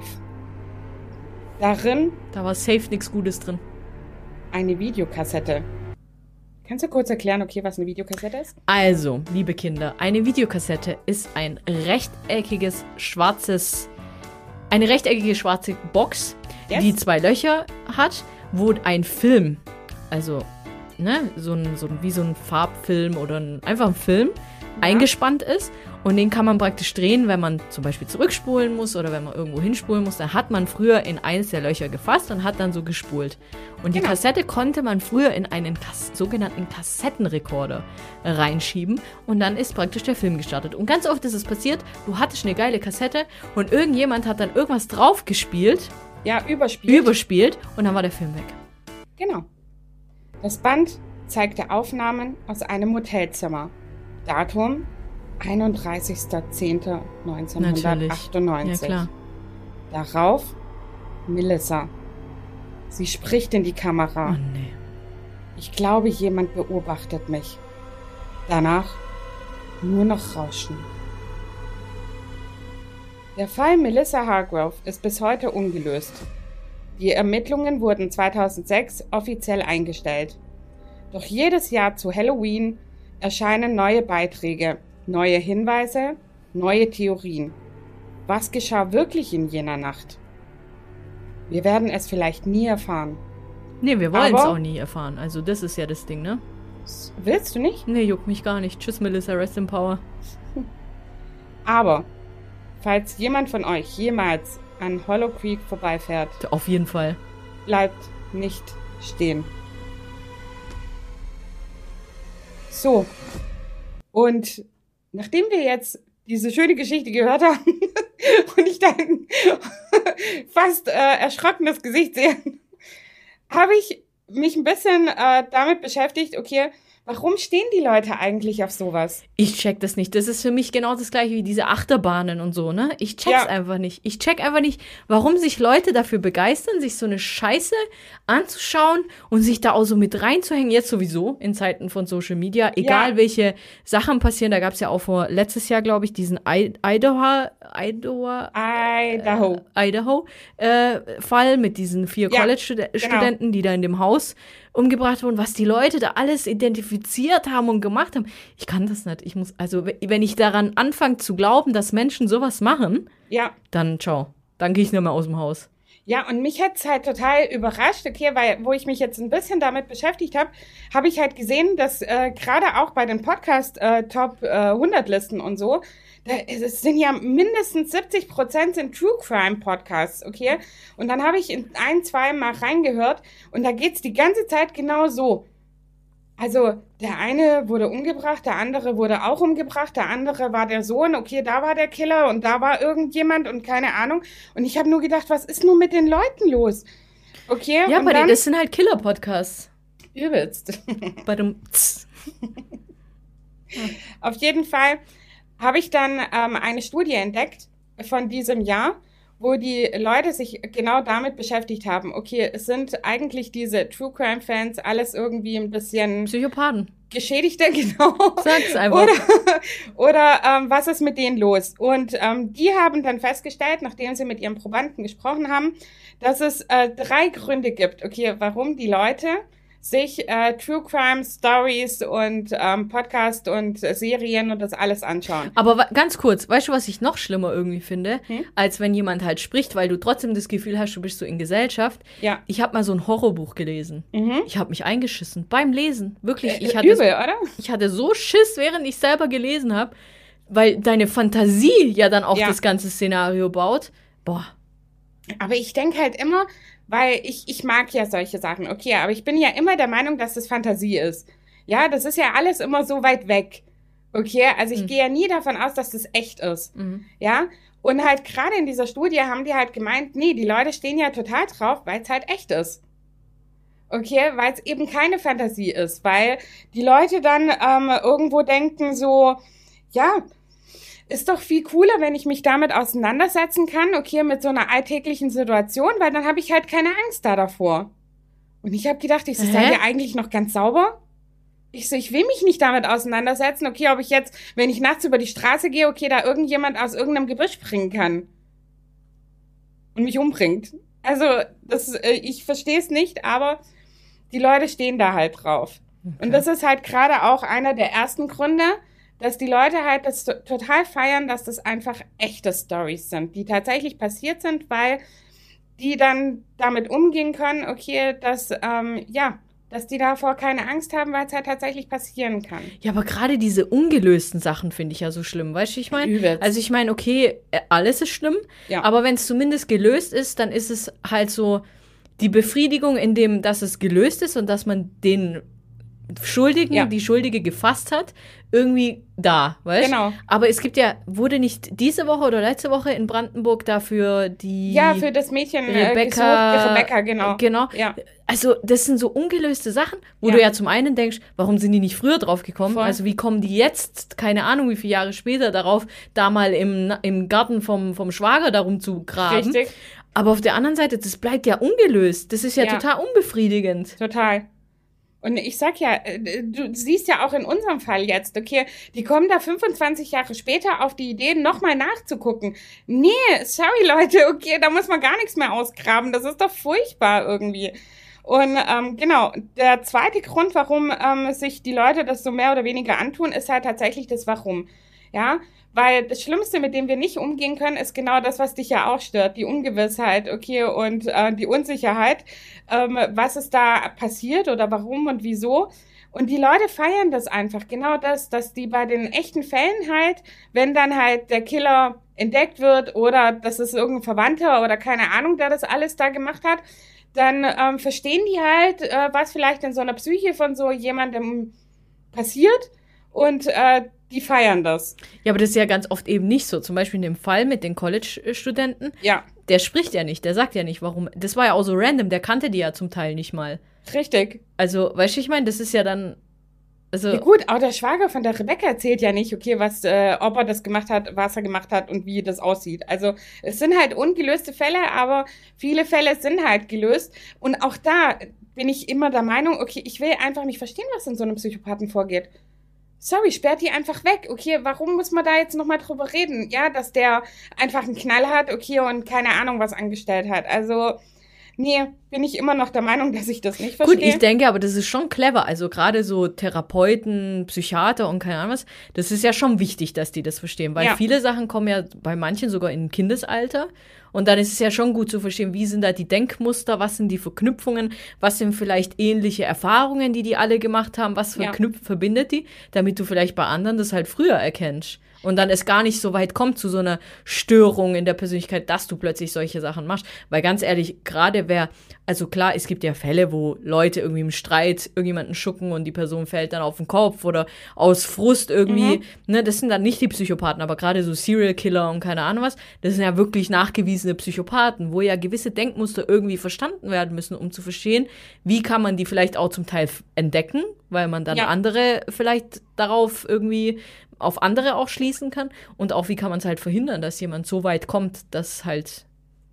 Darin Da war safe nichts Gutes drin. eine Videokassette. Kannst du kurz erklären, okay, was eine Videokassette ist? Also, liebe Kinder, eine Videokassette ist ein rechteckiges, schwarzes, eine rechteckige schwarze Box, Yes. die zwei Löcher hat, wo ein Film, also, ne, so ein, so ein, wie so ein Farbfilm oder ein, einfach ein Film eingespannt ist. Und den kann man praktisch drehen, wenn man zum Beispiel zurückspulen muss oder wenn man irgendwo hinspulen muss. Dann hat man früher in eines der Löcher gefasst und hat dann so gespult. Und die Genau. Kassette konnte man früher in einen Kas- sogenannten Kassettenrekorder reinschieben. Und dann ist praktisch der Film gestartet. Und ganz oft ist es passiert, du hattest eine geile Kassette und irgendjemand hat dann irgendwas draufgespielt, Ja, überspielt. überspielt und dann war der Film weg. Genau. Das Band zeigte Aufnahmen aus einem Hotelzimmer. Datum einunddreißigster zehnter neunzehnhundertachtundneunzig. Ja, klar. Darauf Melissa. Sie spricht in die Kamera. Oh nee. Ich glaube, jemand beobachtet mich. Danach nur noch Rauschen. Der Fall Melissa Hargrove ist bis heute ungelöst. Die Ermittlungen wurden zweitausendsechs offiziell eingestellt. Doch jedes Jahr zu Halloween erscheinen neue Beiträge, neue Hinweise, neue Theorien. Was geschah wirklich in jener Nacht? Wir werden es vielleicht nie erfahren. Nee, wir wollen es Aber- auch nie erfahren. Also das ist ja das Ding, ne? Willst du nicht? Nee, juckt mich gar nicht. Tschüss, Melissa, rest in power. Aber, falls jemand von euch jemals an Hollow Creek vorbeifährt, Auf jeden Fall. bleibt nicht stehen. So. Und nachdem wir jetzt diese schöne Geschichte gehört haben und ich dein fast äh, erschrockenes Gesicht sehe, habe ich mich ein bisschen äh, damit beschäftigt, okay, warum stehen die Leute eigentlich auf sowas? Ich check das nicht. Das ist für mich genau das gleiche wie diese Achterbahnen und so, ne? Ich check's Ja. einfach nicht. Ich check einfach nicht, warum sich Leute dafür begeistern, sich so eine Scheiße anzuschauen und sich da auch so mit reinzuhängen. Jetzt sowieso in Zeiten von Social Media. Egal Ja. welche Sachen passieren. Da gab's ja auch vor letztes Jahr, glaube ich, diesen I- Idaho, Idaho, Idaho. Idaho äh, Fall mit diesen vier Ja, College-Studenten, die da in dem Haus umgebracht wurden, was die Leute da alles identifiziert haben und gemacht haben. Ich kann das nicht. Ich muss, also wenn ich daran anfange zu glauben, dass Menschen sowas machen, Ja. dann ciao. Dann gehe ich nicht mehr aus dem Haus. Ja, und mich hat's halt total überrascht, okay, weil wo ich mich jetzt ein bisschen damit beschäftigt habe, habe ich halt gesehen, dass äh, gerade auch bei den Podcast äh, Top äh, hundert Listen und so, da, es sind ja mindestens siebzig Prozent sind True Crime Podcasts, okay? Und dann habe ich in ein, zwei Mal reingehört und da geht's die ganze Zeit genau so. Also der eine wurde umgebracht, der andere wurde auch umgebracht, der andere war der Sohn, okay, da war der Killer und da war irgendjemand und keine Ahnung. Und ich habe nur gedacht, was ist nur mit den Leuten los? Okay, Ja, und aber dann das sind halt Killer-Podcasts. übelst. Bei dem Tss. Auf jeden Fall habe ich dann ähm, eine Studie entdeckt von diesem Jahr, wo die Leute sich genau damit beschäftigt haben. Okay, es sind eigentlich diese True Crime Fans alles irgendwie ein bisschen Psychopathen. Geschädigte, genau. Sag's einfach. Oder, oder ähm, was ist mit denen los? Und ähm, die haben dann festgestellt, nachdem sie mit ihren Probanden gesprochen haben, dass es äh, drei Gründe gibt, okay, warum die Leute sich äh, True Crime Stories und ähm, Podcast und äh, Serien und das alles anschauen. Aber wa- ganz kurz, weißt du, was ich noch schlimmer irgendwie finde, Hm? als wenn jemand halt spricht, weil du trotzdem das Gefühl hast, du bist so in Gesellschaft. Ja. Ich habe mal so ein Horrorbuch gelesen. Mhm. Ich habe mich eingeschissen beim Lesen. Wirklich, ich Äh, hatte, Übel, oder? ich hatte so Schiss, während ich selber gelesen habe, weil deine Fantasie ja dann auch Ja. das ganze Szenario baut. Boah. Aber ich denke halt immer, weil ich, ich mag ja solche Sachen, okay, aber ich bin ja immer der Meinung, dass das Fantasie ist. Ja, das ist ja alles immer so weit weg. Okay, also ich Mhm. gehe ja nie davon aus, dass das echt ist. Mhm. Ja, und halt gerade in dieser Studie haben die halt gemeint, nee, die Leute stehen ja total drauf, weil es halt echt ist. Okay, weil es eben keine Fantasie ist, weil die Leute dann ähm, irgendwo denken so, ja, ist doch viel cooler, wenn ich mich damit auseinandersetzen kann, okay, mit so einer alltäglichen Situation, weil dann habe ich halt keine Angst da davor. Und ich habe gedacht, ich so, Hä? seid ihr eigentlich noch ganz sauber? Ich so, ich will mich nicht damit auseinandersetzen, okay, ob ich jetzt, wenn ich nachts über die Straße gehe, okay, da irgendjemand aus irgendeinem Gebüsch springen kann und mich umbringt. Also, das, äh, ich verstehe es nicht, aber die Leute stehen da halt drauf. Und das ist halt gerade auch einer der ersten Gründe, dass die Leute halt das to- total feiern, dass das einfach echte Stories sind, die tatsächlich passiert sind, weil die dann damit umgehen können, okay, dass, ähm, ja, dass die davor keine Angst haben, weil es halt tatsächlich passieren kann. Ja, aber gerade diese ungelösten Sachen finde ich ja so schlimm, weißt du, wie ich meine? Übelst. Also ich meine, okay, äh, alles ist schlimm, Ja. aber wenn es zumindest gelöst ist, dann ist es halt so die Befriedigung in dem, dass es gelöst ist und dass man den Schuldigen, Ja. die Schuldige gefasst hat, irgendwie da, weißt du? Genau. Aber es gibt ja, wurde nicht diese Woche oder letzte Woche in Brandenburg dafür die Ja, für das Mädchen äh, Rebecca, gesucht, Rebecca, genau. Genau. Ja. Also, das sind so ungelöste Sachen, wo Ja. du ja zum einen denkst, warum sind die nicht früher drauf gekommen? Voll. Also, wie kommen die jetzt, keine Ahnung, wie viele Jahre später darauf, da mal im, im Garten vom, vom Schwager darum zu graben? Richtig, Aber auf der anderen Seite, das bleibt ja ungelöst. Das ist ja, Ja. total unbefriedigend. total. Und ich sag ja, äh, du siehst ja auch in unserem Fall jetzt, okay, die kommen da fünfundzwanzig Jahre später auf die Idee, nochmal nachzugucken. Nee, sorry Leute, okay, da muss man gar nichts mehr ausgraben. Das ist doch furchtbar irgendwie. Und ähm, genau, der zweite Grund, warum ähm, sich die Leute das so mehr oder weniger antun, ist halt tatsächlich das Warum. Ja, weil das Schlimmste, mit dem wir nicht umgehen können, ist genau das, was dich ja auch stört, die Ungewissheit, okay, und äh, die Unsicherheit, ähm, was ist da passiert oder warum und wieso. Und die Leute feiern das einfach, genau das, dass die bei den echten Fällen halt, wenn dann halt der Killer entdeckt wird oder das ist irgendein Verwandter oder keine Ahnung, der das alles da gemacht hat, dann ähm, verstehen die halt, äh, was vielleicht in so einer Psyche von so jemandem passiert und äh, die feiern das. Ja, aber das ist ja ganz oft eben nicht so. Zum Beispiel in dem Fall mit den College-Studenten, Ja, der spricht ja nicht, der sagt ja nicht, warum. Das war ja auch so random, der kannte die ja zum Teil nicht mal. richtig. Also, weißt du, ich meine, das ist ja dann, also, Ja gut, auch der Schwager von der Rebecca erzählt ja nicht, okay, was, äh, ob er das gemacht hat, was er gemacht hat und wie das aussieht. Also es sind halt ungelöste Fälle, aber viele Fälle sind halt gelöst. Und auch da bin ich immer der Meinung, okay, ich will einfach nicht verstehen, was in so einem Psychopathen vorgeht. Sorry, sperrt die einfach weg. Okay, warum muss man da jetzt nochmal drüber reden? Ja, dass der einfach einen Knall hat, okay, und keine Ahnung, was angestellt hat. Also, nee, bin ich immer noch der Meinung, dass ich das nicht verstehe. gut, ich denke, aber das ist schon clever. Also gerade so Therapeuten, Psychiater und keine Ahnung was, das ist ja schon wichtig, dass die das verstehen. Weil Ja. viele Sachen kommen ja bei manchen sogar in Kindesalter. Und dann ist es ja schon gut zu verstehen, wie sind da die Denkmuster, was sind die Verknüpfungen, was sind vielleicht ähnliche Erfahrungen, die die alle gemacht haben, was Ja. verknüpft, verbindet die, damit du vielleicht bei anderen das halt früher erkennst. Und dann es gar nicht so weit kommt zu so einer Störung in der Persönlichkeit, dass du plötzlich solche Sachen machst. Weil ganz ehrlich, gerade wer, also klar, es gibt ja Fälle, wo Leute irgendwie im Streit irgendjemanden schucken und die Person fällt dann auf den Kopf oder aus Frust irgendwie, Mhm. ne, das sind dann nicht die Psychopathen, aber gerade so Serial Killer und keine Ahnung was, das sind ja wirklich nachgewiesene Psychopathen, wo ja gewisse Denkmuster irgendwie verstanden werden müssen, um zu verstehen, wie kann man die vielleicht auch zum Teil f- entdecken, weil man dann Ja. andere vielleicht darauf irgendwie auf andere auch schließen kann und auch wie kann man es halt verhindern, dass jemand so weit kommt, dass halt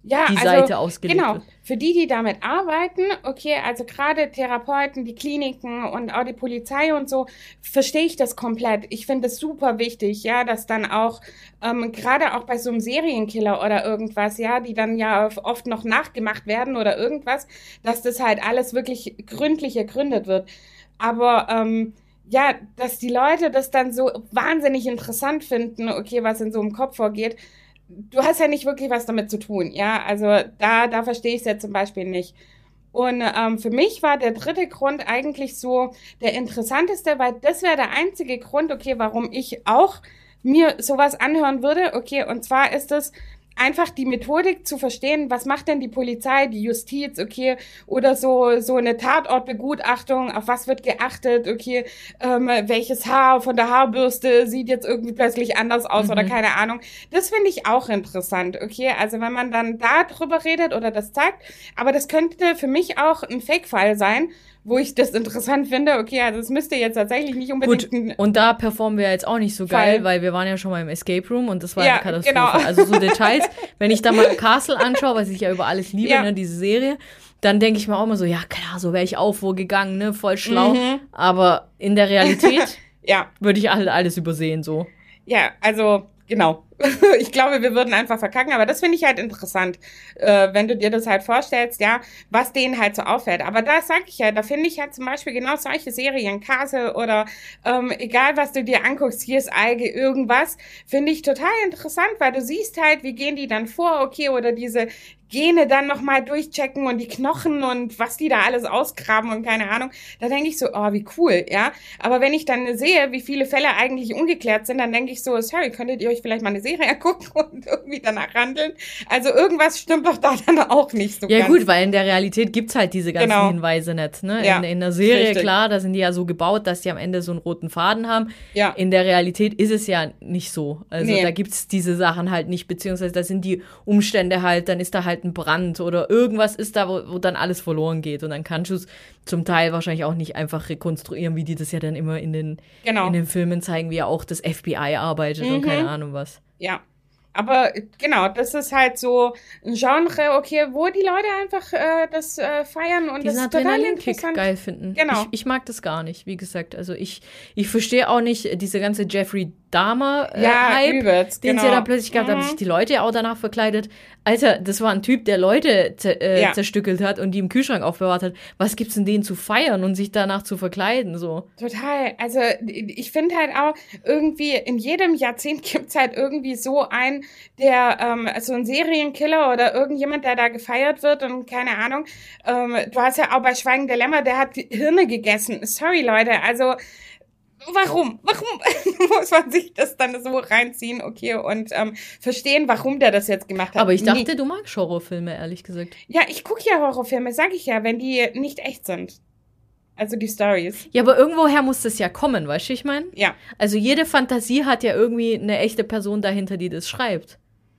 ja, die also, Seite ausgelegt genau, wird. für die, die damit arbeiten, okay, also gerade Therapeuten, die Kliniken und auch die Polizei und so, verstehe ich das komplett. Ich finde es super wichtig, ja, dass dann auch, ähm, gerade auch bei so einem Serienkiller oder irgendwas, ja, die dann ja oft noch nachgemacht werden oder irgendwas, dass das halt alles wirklich gründlich ergründet wird. Aber, ähm, ja, dass die Leute das dann so wahnsinnig interessant finden, okay, was in so einem Kopf vorgeht, du hast ja nicht wirklich was damit zu tun, ja, also da, da verstehe ich es ja zum Beispiel nicht. Und ähm, für mich war der dritte Grund eigentlich so der interessanteste, weil das wäre der einzige Grund, okay, warum ich auch mir sowas anhören würde, okay, und zwar ist es einfach die Methodik zu verstehen, was macht denn die Polizei, die Justiz, okay, oder so so eine Tatortbegutachtung, auf was wird geachtet, okay, ähm, welches Haar von der Haarbürste sieht jetzt irgendwie plötzlich anders aus mhm. oder keine Ahnung. Das finde ich auch interessant, okay, also wenn man dann da drüber redet oder das zeigt, aber das könnte für mich auch ein Fake-Fall sein, wo ich das interessant finde, okay, also es müsste jetzt tatsächlich nicht unbedingt... Gut, und da performen wir jetzt auch nicht so geil, Fall. weil wir waren ja schon mal im Escape Room und das war ja, eine Katastrophe. Genau. Also so Details, wenn ich da mal Castle anschaue, was ich ja über alles liebe, ja. ne, diese Serie, dann denke ich mir auch immer so, ja klar, so wäre ich auch vorgegangen, ne, voll schlau, mhm. aber in der Realität ja. würde ich halt alles übersehen, so. Ja, also... Genau. Ich glaube, wir würden einfach verkacken, aber das finde ich halt interessant, äh, wenn du dir das halt vorstellst, ja, was denen halt so auffällt. Aber da sag ich ja, da finde ich halt zum Beispiel genau solche Serien, Castle oder ähm, egal, was du dir anguckst, C S I, irgendwas, finde ich total interessant, weil du siehst halt, wie gehen die dann vor, okay, oder diese Gene dann nochmal durchchecken und die Knochen und was die da alles ausgraben und keine Ahnung. Da denke ich so, oh, wie cool, ja. Aber wenn ich dann sehe, wie viele Fälle eigentlich ungeklärt sind, dann denke ich so, sorry, könntet ihr euch vielleicht mal eine Serie angucken und irgendwie danach handeln? Also irgendwas stimmt doch da dann auch nicht so ja, ganz. Ja gut, weil in der Realität gibt's halt diese ganzen genau. Hinweise nicht, ne? Ja, in, in der Serie, richtig. Klar, da sind die ja so gebaut, dass die am Ende so einen roten Faden haben. Ja. In der Realität ist es ja nicht so. Also nee. da gibt's diese Sachen halt nicht, beziehungsweise da sind die Umstände halt, dann ist da halt ein Brand oder irgendwas ist da, wo, wo dann alles verloren geht. Und dann kannst du es zum Teil wahrscheinlich auch nicht einfach rekonstruieren, wie die das ja dann immer in den, genau. in den Filmen zeigen, wie ja auch das F B I arbeitet mhm. und keine Ahnung was. Ja. Aber genau, das ist halt so ein Genre, okay, wo die Leute einfach äh, das äh, feiern und diesen das total interessant geil finden. Genau. Ich, ich mag das gar nicht, wie gesagt. Also ich, ich verstehe auch nicht diese ganze Jeffrey Dahmer-Hype, äh, ja, übelst, den genau. es ja da plötzlich gab, da mhm. haben sich die Leute ja auch danach verkleidet. Alter, das war ein Typ, der Leute z- äh, ja. zerstückelt hat und die im Kühlschrank aufbewahrt hat. Was gibt's denn denen zu feiern und sich danach zu verkleiden, so? Total. Also ich finde halt auch, irgendwie in jedem Jahrzehnt gibt's halt irgendwie so einen, der, ähm, so ein Serienkiller oder irgendjemand, der da gefeiert wird und keine Ahnung. Ähm, du hast ja auch bei Schweigen der Lämmer, der hat Hirne gegessen. Sorry, Leute, also warum? Warum muss man sich das dann so reinziehen, okay, und ähm, verstehen, warum der das jetzt gemacht hat? Aber ich dachte, nee. du magst Horrorfilme, ehrlich gesagt. Ja, ich gucke ja Horrorfilme, sag ich ja, wenn die nicht echt sind. Also die Stories. Ja, aber irgendwoher muss das ja kommen, weißt du, ich meine? Ja. Also jede Fantasie hat ja irgendwie eine echte Person dahinter, die das schreibt.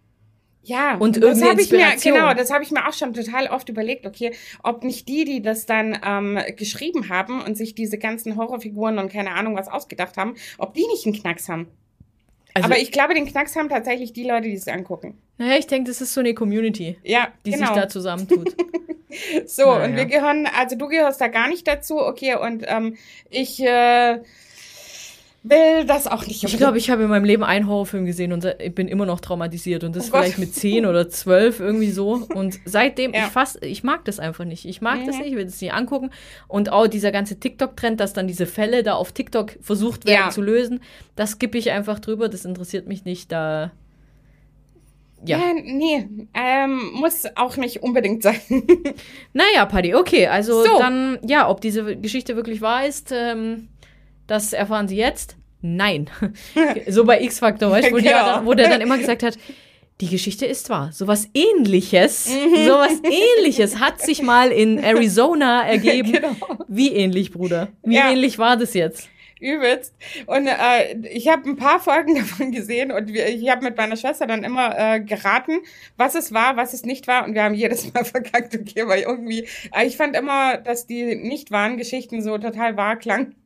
Ja, und das habe ich mir, Inspiration. genau, das habe ich mir auch schon total oft überlegt, okay, ob nicht die, die das dann ähm, geschrieben haben und sich diese ganzen Horrorfiguren und keine Ahnung was ausgedacht haben, ob die nicht einen Knacks haben. Also, aber ich glaube, den Knacks haben tatsächlich die Leute, die es angucken. Naja, ich denke, das ist so eine Community, ja, die genau. sich da zusammentut. So, naja. und wir gehören, also du gehörst da gar nicht dazu, okay, und ähm, ich äh, will das auch nicht. Ich glaube, ich habe in meinem Leben einen Horrorfilm gesehen und ich bin immer noch traumatisiert und das oh vielleicht mit zehn oder zwölf irgendwie so und seitdem, ja. ich fast, ich mag das einfach nicht. Ich mag mhm. das nicht, ich will das nicht angucken und auch dieser ganze TikTok-Trend, dass dann diese Fälle da auf TikTok versucht werden ja. zu lösen, das skippe ich einfach drüber, das interessiert mich nicht, da ja. ja, nee, ähm, muss auch nicht unbedingt sein. Naja, Paddy, okay, also so. dann, ja, ob diese Geschichte wirklich wahr ist, ähm, das erfahren Sie jetzt. Nein. So bei X-Factor, weißt du, wo, genau. wo der dann immer gesagt hat, die Geschichte ist wahr. Sowas Ähnliches, mhm. sowas Ähnliches hat sich mal in Arizona ergeben. Genau. Wie ähnlich, Bruder? Wie ja. ähnlich war das jetzt? Übelst. Und äh, ich habe ein paar Folgen davon gesehen und wir, ich habe mit meiner Schwester dann immer äh, geraten, was es war, was es nicht war und wir haben jedes Mal verkackt, okay, weil irgendwie, äh, ich fand immer, dass die nicht wahren Geschichten so total wahr klangen.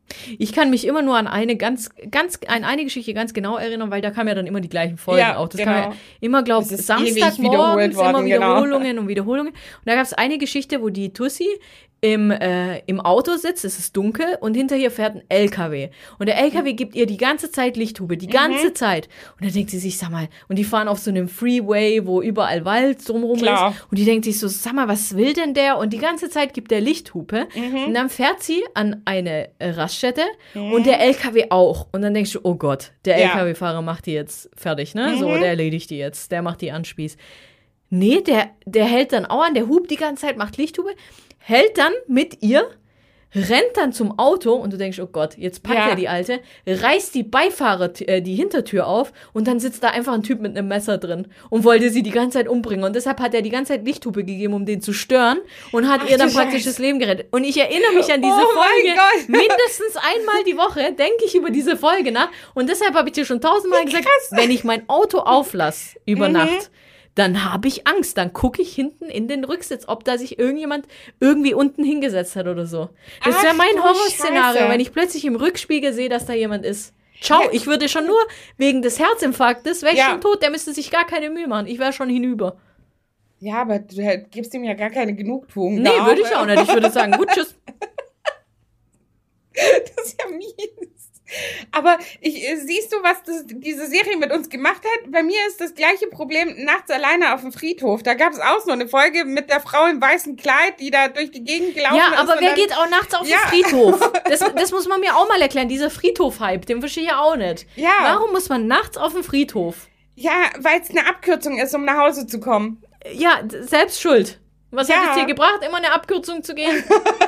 Ich kann mich immer nur an eine ganz, ganz, an eine Geschichte ganz genau erinnern, weil da kamen ja dann immer die gleichen Folgen Ja, auch. Das genau. kam ja immer, glaube ich, Das ist ewig wiederholt Samstagmorgens immer worden, genau. Wiederholungen und Wiederholungen. Und da gab es eine Geschichte, wo die Tussi im, äh, im Auto sitzt, es ist dunkel und hinter ihr fährt ein L K W. Und der L K W gibt ihr die ganze Zeit Lichthupe, die ganze Mhm. Zeit. Und dann denkt sie sich, sag mal, und die fahren auf so einem Freeway, wo überall Wald drumherum Klar. ist. Und die denkt sich so, sag mal, was will denn der? Und die ganze Zeit gibt der Lichthupe. Mhm. Und dann fährt sie an eine äh, Raststätte und der L K W auch. Und dann denkst du, oh Gott, der Ja. L K W-Fahrer macht die jetzt fertig, ne? So, Mhm. der erledigt die jetzt, der macht die Anspieß. Nee, der, der hält dann auch an, der hupt die ganze Zeit, macht Lichthupe, hält dann mit ihr, rennt dann zum Auto und du denkst, oh Gott, jetzt packt Ja. er die Alte, reißt die Beifahrer, äh, die Hintertür auf und dann sitzt da einfach ein Typ mit einem Messer drin und wollte sie die ganze Zeit umbringen und deshalb hat er die ganze Zeit Lichthupe gegeben, um den zu stören und hat Ach, ihr dann du praktisch Scheiße. das Leben gerettet. Und ich erinnere mich an diese Oh mein Folge, Gott. mindestens einmal die Woche denke ich über diese Folge nach und deshalb habe ich dir schon tausendmal gesagt, wenn ich mein Auto auflasse über Mhm. Nacht, dann habe ich Angst. Dann gucke ich hinten in den Rücksitz, ob da sich irgendjemand irgendwie unten hingesetzt hat oder so. Das Ach wäre mein du Horrorszenario, Scheiße. wenn ich plötzlich im Rückspiegel sehe, dass da jemand ist. Ciao, Ja. ich würde schon nur wegen des Herzinfarktes, wäre ich Ja. schon tot, der müsste sich gar keine Mühe machen. Ich wäre schon hinüber. Ja, aber du äh, gibst ihm ja gar keine Genugtuung. Nee, da. würde ich auch nicht. Ich würde sagen, gut, tschüss. Das ist ja mies. Aber ich, äh, siehst du, was das, diese Serie mit uns gemacht hat? Bei mir ist das gleiche Problem nachts alleine auf dem Friedhof. Da gab es auch so eine Folge mit der Frau im weißen Kleid, die da durch die Gegend gelaufen Ja, ist. aber und wer dann, geht auch nachts auf Ja. den Friedhof? Das, das muss man mir auch mal erklären. Dieser Friedhof-Hype, den verstehe ich ja auch nicht. Ja. Warum muss man nachts auf den Friedhof? Ja, weil es eine Abkürzung ist, um nach Hause zu kommen. Ja, d- selbst schuld. Was Ja. hat es dir gebracht, immer eine Abkürzung zu gehen?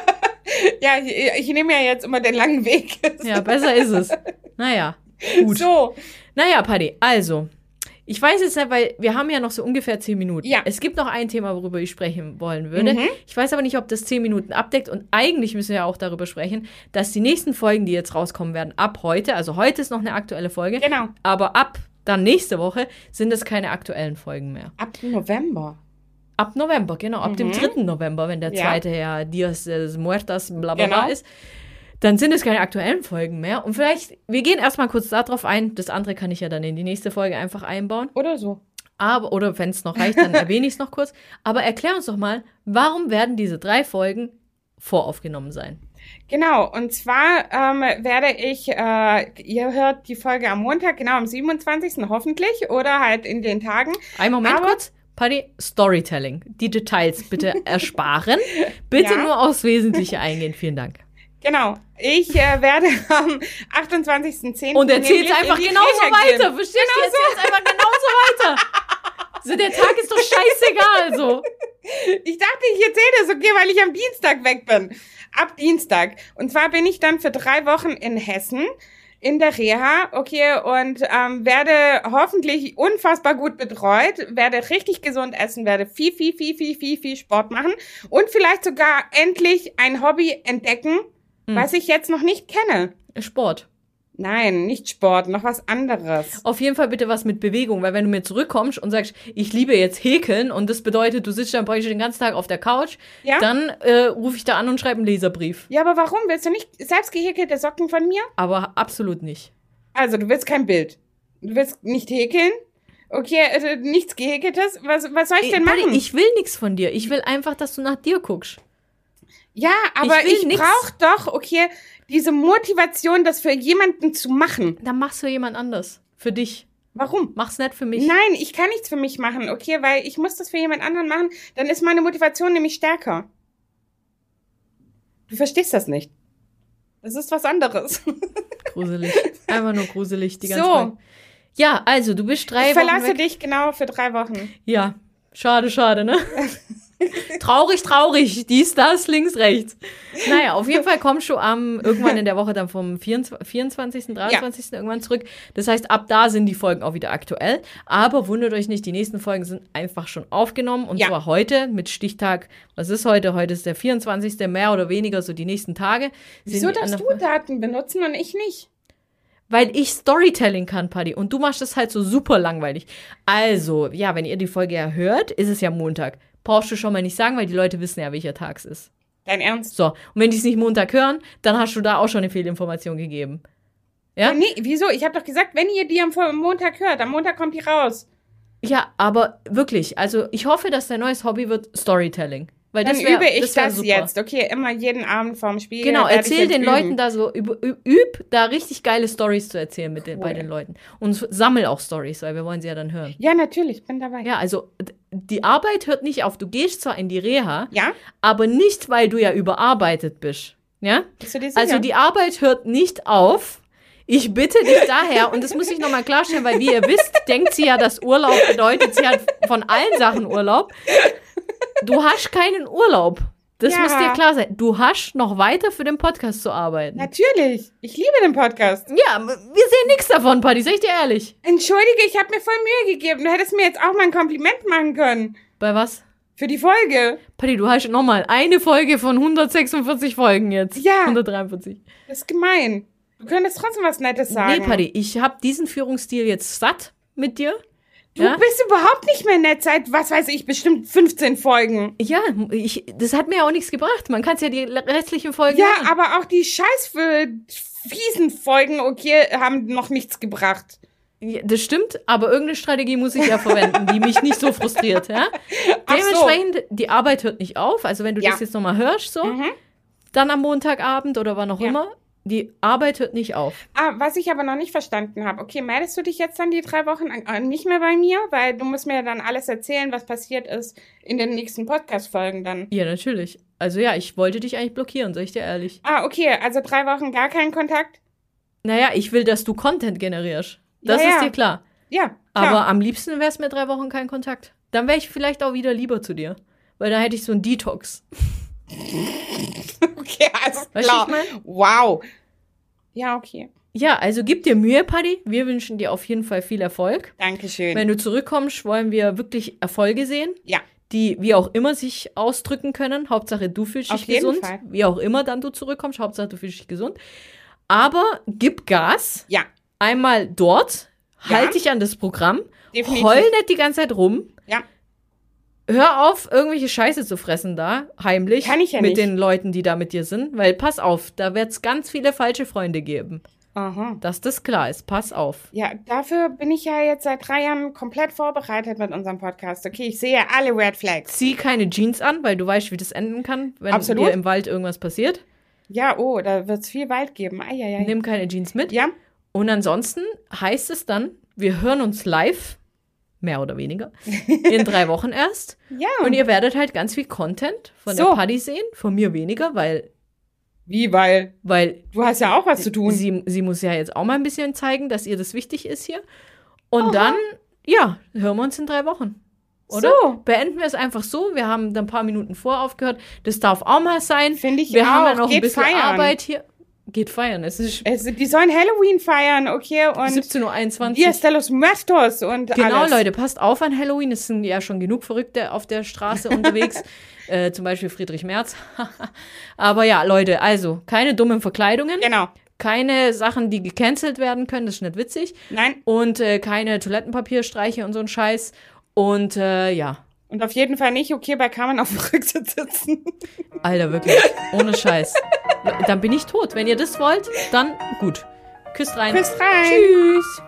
Ja, ich, ich nehme ja jetzt immer den langen Weg. Ja, besser ist es. Naja, gut. So, Naja, Paddy, also, ich weiß jetzt nicht, weil wir haben ja noch so ungefähr zehn Minuten. Ja. Es gibt noch ein Thema, worüber ich sprechen wollen würde. Mhm. Ich weiß aber nicht, ob das zehn Minuten abdeckt und eigentlich müssen wir ja auch darüber sprechen, dass die nächsten Folgen, die jetzt rauskommen werden, ab heute, also heute ist noch eine aktuelle Folge, genau. aber ab dann nächste Woche sind es keine aktuellen Folgen mehr. Ab November. Ab November, genau, ab dem Mhm. dritten November, wenn der Ja. zweite ja Dias des Muertas bla bla Genau. bla ist, dann sind es keine aktuellen Folgen mehr. Und vielleicht, wir gehen erstmal kurz darauf ein, das andere kann ich ja dann in die nächste Folge einfach einbauen. Oder so. Aber, oder wenn es noch reicht, dann erwähne ich es noch kurz. Aber erklär uns doch mal, warum werden diese drei Folgen voraufgenommen sein? Genau, und zwar ähm, werde ich, äh, ihr hört die Folge am Montag, genau am siebenundzwanzigsten hoffentlich, oder halt in den Tagen. Einen Moment Aber- kurz. Paddy, Storytelling. Die Details bitte ersparen. Bitte Ja. nur aufs Wesentliche eingehen. Vielen Dank. Genau, ich äh, werde am achtundzwanzigsten zehnten Und erzähl's nämlich einfach in die genauso Reha gehen. weiter. Verstehst du? Erzähl's einfach genauso weiter. So, der Tag ist doch scheißegal, so. Ich dachte, ich erzähle das okay, weil ich am Dienstag weg bin. Ab Dienstag. Und zwar bin ich dann für drei Wochen in Hessen in der Reha, okay, und ähm, werde hoffentlich unfassbar gut betreut, werde richtig gesund essen, werde viel, viel, viel, viel, viel, viel Sport machen und vielleicht sogar endlich ein Hobby entdecken, Hm. was ich jetzt noch nicht kenne. Sport. Nein, nicht Sport, noch was anderes. Auf jeden Fall bitte was mit Bewegung, weil wenn du mir zurückkommst und sagst, ich liebe jetzt Häkeln und das bedeutet, du sitzt dann praktisch den ganzen Tag auf der Couch, Ja? dann äh, rufe ich da an und schreibe einen Leserbrief. Ja, aber warum? Willst du nicht selbst gehäkelte Socken von mir? Aber absolut nicht. Also, du willst kein Bild. Du willst nicht häkeln? Okay, also nichts gehäkeltes. Was, was soll ich denn Paddy, machen? ich will nichts von dir. Ich will einfach, dass du nach dir guckst. ja, aber will ich, nix. brauche doch, okay, diese Motivation, das für jemanden zu machen. Dann mach's für jemand anders. Für dich. Warum? Mach's nicht für mich. Nein, ich kann nichts für mich machen, okay, weil ich muss das für jemand anderen machen, dann ist meine Motivation nämlich stärker. Du verstehst das nicht. Das ist was anderes. Gruselig. Einfach nur gruselig die ganze So. Zeit. Ja, also du bist drei Ich Wochen verlasse weg. dich genau für drei Wochen. Ja, schade, schade, ne? Traurig, traurig. Dies, das, links, rechts. Naja, auf jeden Fall kommst du am irgendwann in der Woche dann vom vierundzwanzigsten, dreiundzwanzigsten irgendwann zurück. Das heißt, ab da sind die Folgen auch wieder aktuell. Aber wundert euch nicht, die nächsten Folgen sind einfach schon aufgenommen. Und Ja. zwar heute mit Stichtag. Was ist heute? Heute ist der vierundzwanzigste Mehr oder weniger so die nächsten Tage. Wieso Sind die darfst anderen- du Daten benutzen und ich nicht? Weil ich Storytelling kann, Paddy. Und du machst das halt so super langweilig. Also, ja, wenn ihr die Folge ja hört, ist es ja Montag. Brauchst du schon mal nicht sagen, weil die Leute wissen ja, welcher Tag es ist. Dein Ernst? So, und wenn die es nicht Montag hören, dann hast du da auch schon eine Fehlinformation gegeben. Ja? Nee, wieso? Ich habe doch gesagt, wenn ihr die am Montag hört, am Montag kommt die raus. Ja, aber wirklich, also ich hoffe, dass dein neues Hobby wird Storytelling. Weil Dann das wär, übe ich das, wär das super. jetzt. Okay, immer jeden Abend vorm Spiel. Genau, werde ich erzähl jetzt den üben. Leuten da so, üb, üb, üb da richtig geile Storys zu erzählen mit den, Cool. bei den Leuten. Und sammel auch Storys, weil wir wollen sie ja dann hören. Ja, natürlich, bin dabei. Ja, also d- die Arbeit hört nicht auf. Du gehst zwar in die Reha, Ja? aber nicht, weil du ja überarbeitet bist. Ja? Bist du dir sicher? Also die Arbeit hört nicht auf. Ich bitte dich daher, und das muss ich nochmal klarstellen, weil wie ihr wisst, denkt sie ja, dass Urlaub bedeutet, sie hat von allen Sachen Urlaub. Du hast keinen Urlaub. Das Ja. muss dir klar sein. Du hast noch weiter für den Podcast zu arbeiten. Natürlich. Ich liebe den Podcast. Ja, wir sehen nichts davon, Paddy, sag ich dir ehrlich. Entschuldige, ich habe mir voll Mühe gegeben. Du hättest mir jetzt auch mal ein Kompliment machen können. Bei was? Für die Folge. Paddy, du hast nochmal eine Folge von hundertsechsundvierzig Folgen jetzt. Ja. hundertdreiundvierzig. Das ist gemein. Du könntest trotzdem was Nettes sagen. Nee, Paddy, ich habe diesen Führungsstil jetzt satt mit dir. Du Ja? bist überhaupt nicht mehr nett seit, was weiß ich, bestimmt fünfzehn Folgen. Ja, ich, das hat mir auch nichts gebracht. Man kann es ja die restlichen Folgen Ja, hören. aber auch die scheiß für fiesen Folgen, okay, haben noch nichts gebracht. Ja, das stimmt, aber irgendeine Strategie muss ich ja verwenden, die mich nicht so frustriert, ja? Ach so. Dementsprechend, die Arbeit hört nicht auf. Also wenn du Ja. das jetzt nochmal hörst, so, Mhm. dann am Montagabend oder wann auch Ja. immer, die Arbeit hört nicht auf. Ah, was ich aber noch nicht verstanden habe. Okay, meldest du dich jetzt dann die drei Wochen äh, nicht mehr bei mir? Weil du musst mir dann alles erzählen, was passiert ist in den nächsten Podcast-Folgen dann. Ja, natürlich. Also ja, ich wollte dich eigentlich blockieren, sag ich dir ehrlich. Ah, okay, also drei Wochen gar keinen Kontakt? Naja, ich will, dass du Content generierst. Das Ja, ist ja. dir klar. Ja, klar. Aber am liebsten wäre es mir drei Wochen kein Kontakt. Dann wäre ich vielleicht auch wieder lieber zu dir. Weil da hätte ich so einen Detox. Okay, alles Weißt klar. du, was ich mein? Wow. Ja, okay. Ja, also gib dir Mühe, Paddy. Wir wünschen dir auf jeden Fall viel Erfolg. Dankeschön. Wenn du zurückkommst, wollen wir wirklich Erfolge sehen, Ja, die wie auch immer sich ausdrücken können. Hauptsache, du fühlst dich Auf jeden gesund. Fall. Wie auch immer dann du zurückkommst. Hauptsache, du fühlst dich gesund. Aber gib Gas. ja, Einmal dort. Ja. Halt dich an das Programm. definitiv. Heul nicht die ganze Zeit rum. Ja. Hör auf, irgendwelche Scheiße zu fressen da, heimlich. Kann ich ja mit nicht. den Leuten, die da mit dir sind. Weil, pass auf, da wird es ganz viele falsche Freunde geben. Aha. Dass das klar ist. Pass auf. Ja, dafür bin ich ja jetzt seit drei Jahren komplett vorbereitet mit unserem Podcast. Okay, ich sehe alle Red Flags. Zieh keine Jeans an, weil du weißt, wie das enden kann, wenn Absolut. dir im Wald irgendwas passiert. Ja, oh, da wird es viel Wald geben. Eieiei. Nimm keine Jeans mit. Ja, Und ansonsten heißt es dann, wir hören uns live, mehr oder weniger, in drei Wochen erst. ja. Und ihr werdet halt ganz viel Content von So. der Paddy sehen, von mir weniger, weil, Wie, weil weil du hast ja auch was zu tun. sie, sie muss ja jetzt auch mal ein bisschen zeigen, dass ihr das wichtig ist hier. Und Aha. dann, ja, hören wir uns in drei Wochen. Oder? So. Beenden wir es einfach so. Wir haben dann ein paar Minuten vor aufgehört. Das darf auch mal sein. Finde ich Wir auch. haben ja noch ein Geht bisschen feiern. Arbeit hier. Geht feiern. Es ist Es, die sollen Halloween feiern, okay? Und siebzehn Uhr einundzwanzig. Dias de los Muertos und Genau, alles. Leute, passt auf an Halloween. Es sind ja schon genug Verrückte auf der Straße unterwegs. Äh, zum Beispiel Friedrich Merz. Aber ja, Leute, also keine dummen Verkleidungen. Genau. Keine Sachen, die gecancelt werden können. Das ist nicht witzig. Nein. Und äh, keine Toilettenpapierstreiche und so ein Scheiß. Und äh, ja, Und auf jeden Fall nicht okay bei Carmen auf dem Rücksitz sitzen. Alter, wirklich. Ohne Scheiß. Dann bin ich tot. Wenn ihr das wollt, dann gut. Küsst rein. Küsst rein. Tschüss.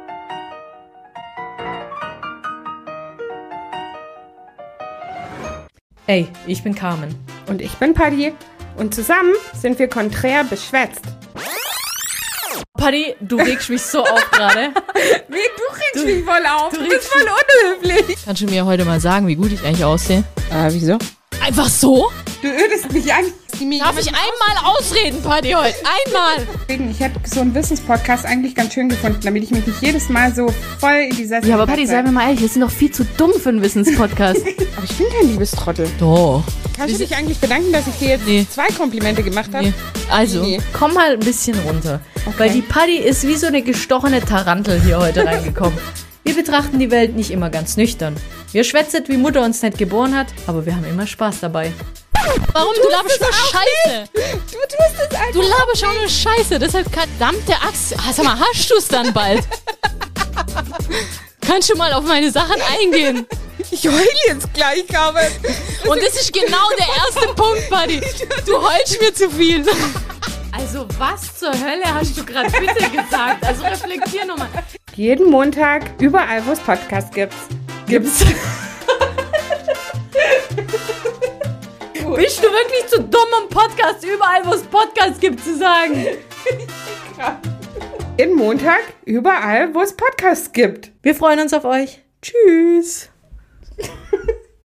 Ey, ich bin Carmen. Und ich bin Paddy. Und zusammen sind wir konträr beschwätzt. Paddy, du regst mich so auf gerade. Wie, du regst mich voll auf. du Du, regst bist voll unhöflich. Kannst du mir heute mal sagen, wie gut ich eigentlich aussehe? Ah, wieso? Einfach so? Du ödest mich an. Darf ich einmal ausreden, Paddy, heute? Einmal! Ich hätte so einen Wissenspodcast eigentlich ganz schön gefunden, damit ich mich nicht jedes Mal so voll in die Sessel Ja, aber Paddy, setze. sei mir mal ehrlich, wir sind doch viel zu dumm für einen Wissenspodcast. Aber ich bin kein Liebestrottel. Doch. Kannst du dich eigentlich bedanken, dass ich dir jetzt Nee. zwei Komplimente gemacht habe? Nee. Also, Nee. komm mal ein bisschen runter. Weil die Paddy ist wie so eine gestochene Tarantel hier heute reingekommen. Wir betrachten die Welt nicht immer ganz nüchtern. Wir schwätzen, wie Mutter uns nicht geboren hat, aber wir haben immer Spaß dabei. Warum? Du laberst nur Scheiße. Du tust es einfach. Du laberst auch nur Scheiße. Deshalb, verdammte Axt. Ah, sag mal, hast du es dann bald? Kannst du mal auf meine Sachen eingehen? Ich heule jetzt gleich, Carmen. Und das ist genau der erste Punkt, Buddy. Du heulst mir zu viel. Also was zur Hölle hast du gerade bitte gesagt? Also reflektier nochmal. Jeden Montag, überall, wo es Podcasts gibt. Gibt's. Bist du wirklich zu dumm, um Podcast überall, wo es Podcasts gibt, zu sagen? Jeden Montag, überall, wo es Podcasts gibt. Wir freuen uns auf euch. Tschüss.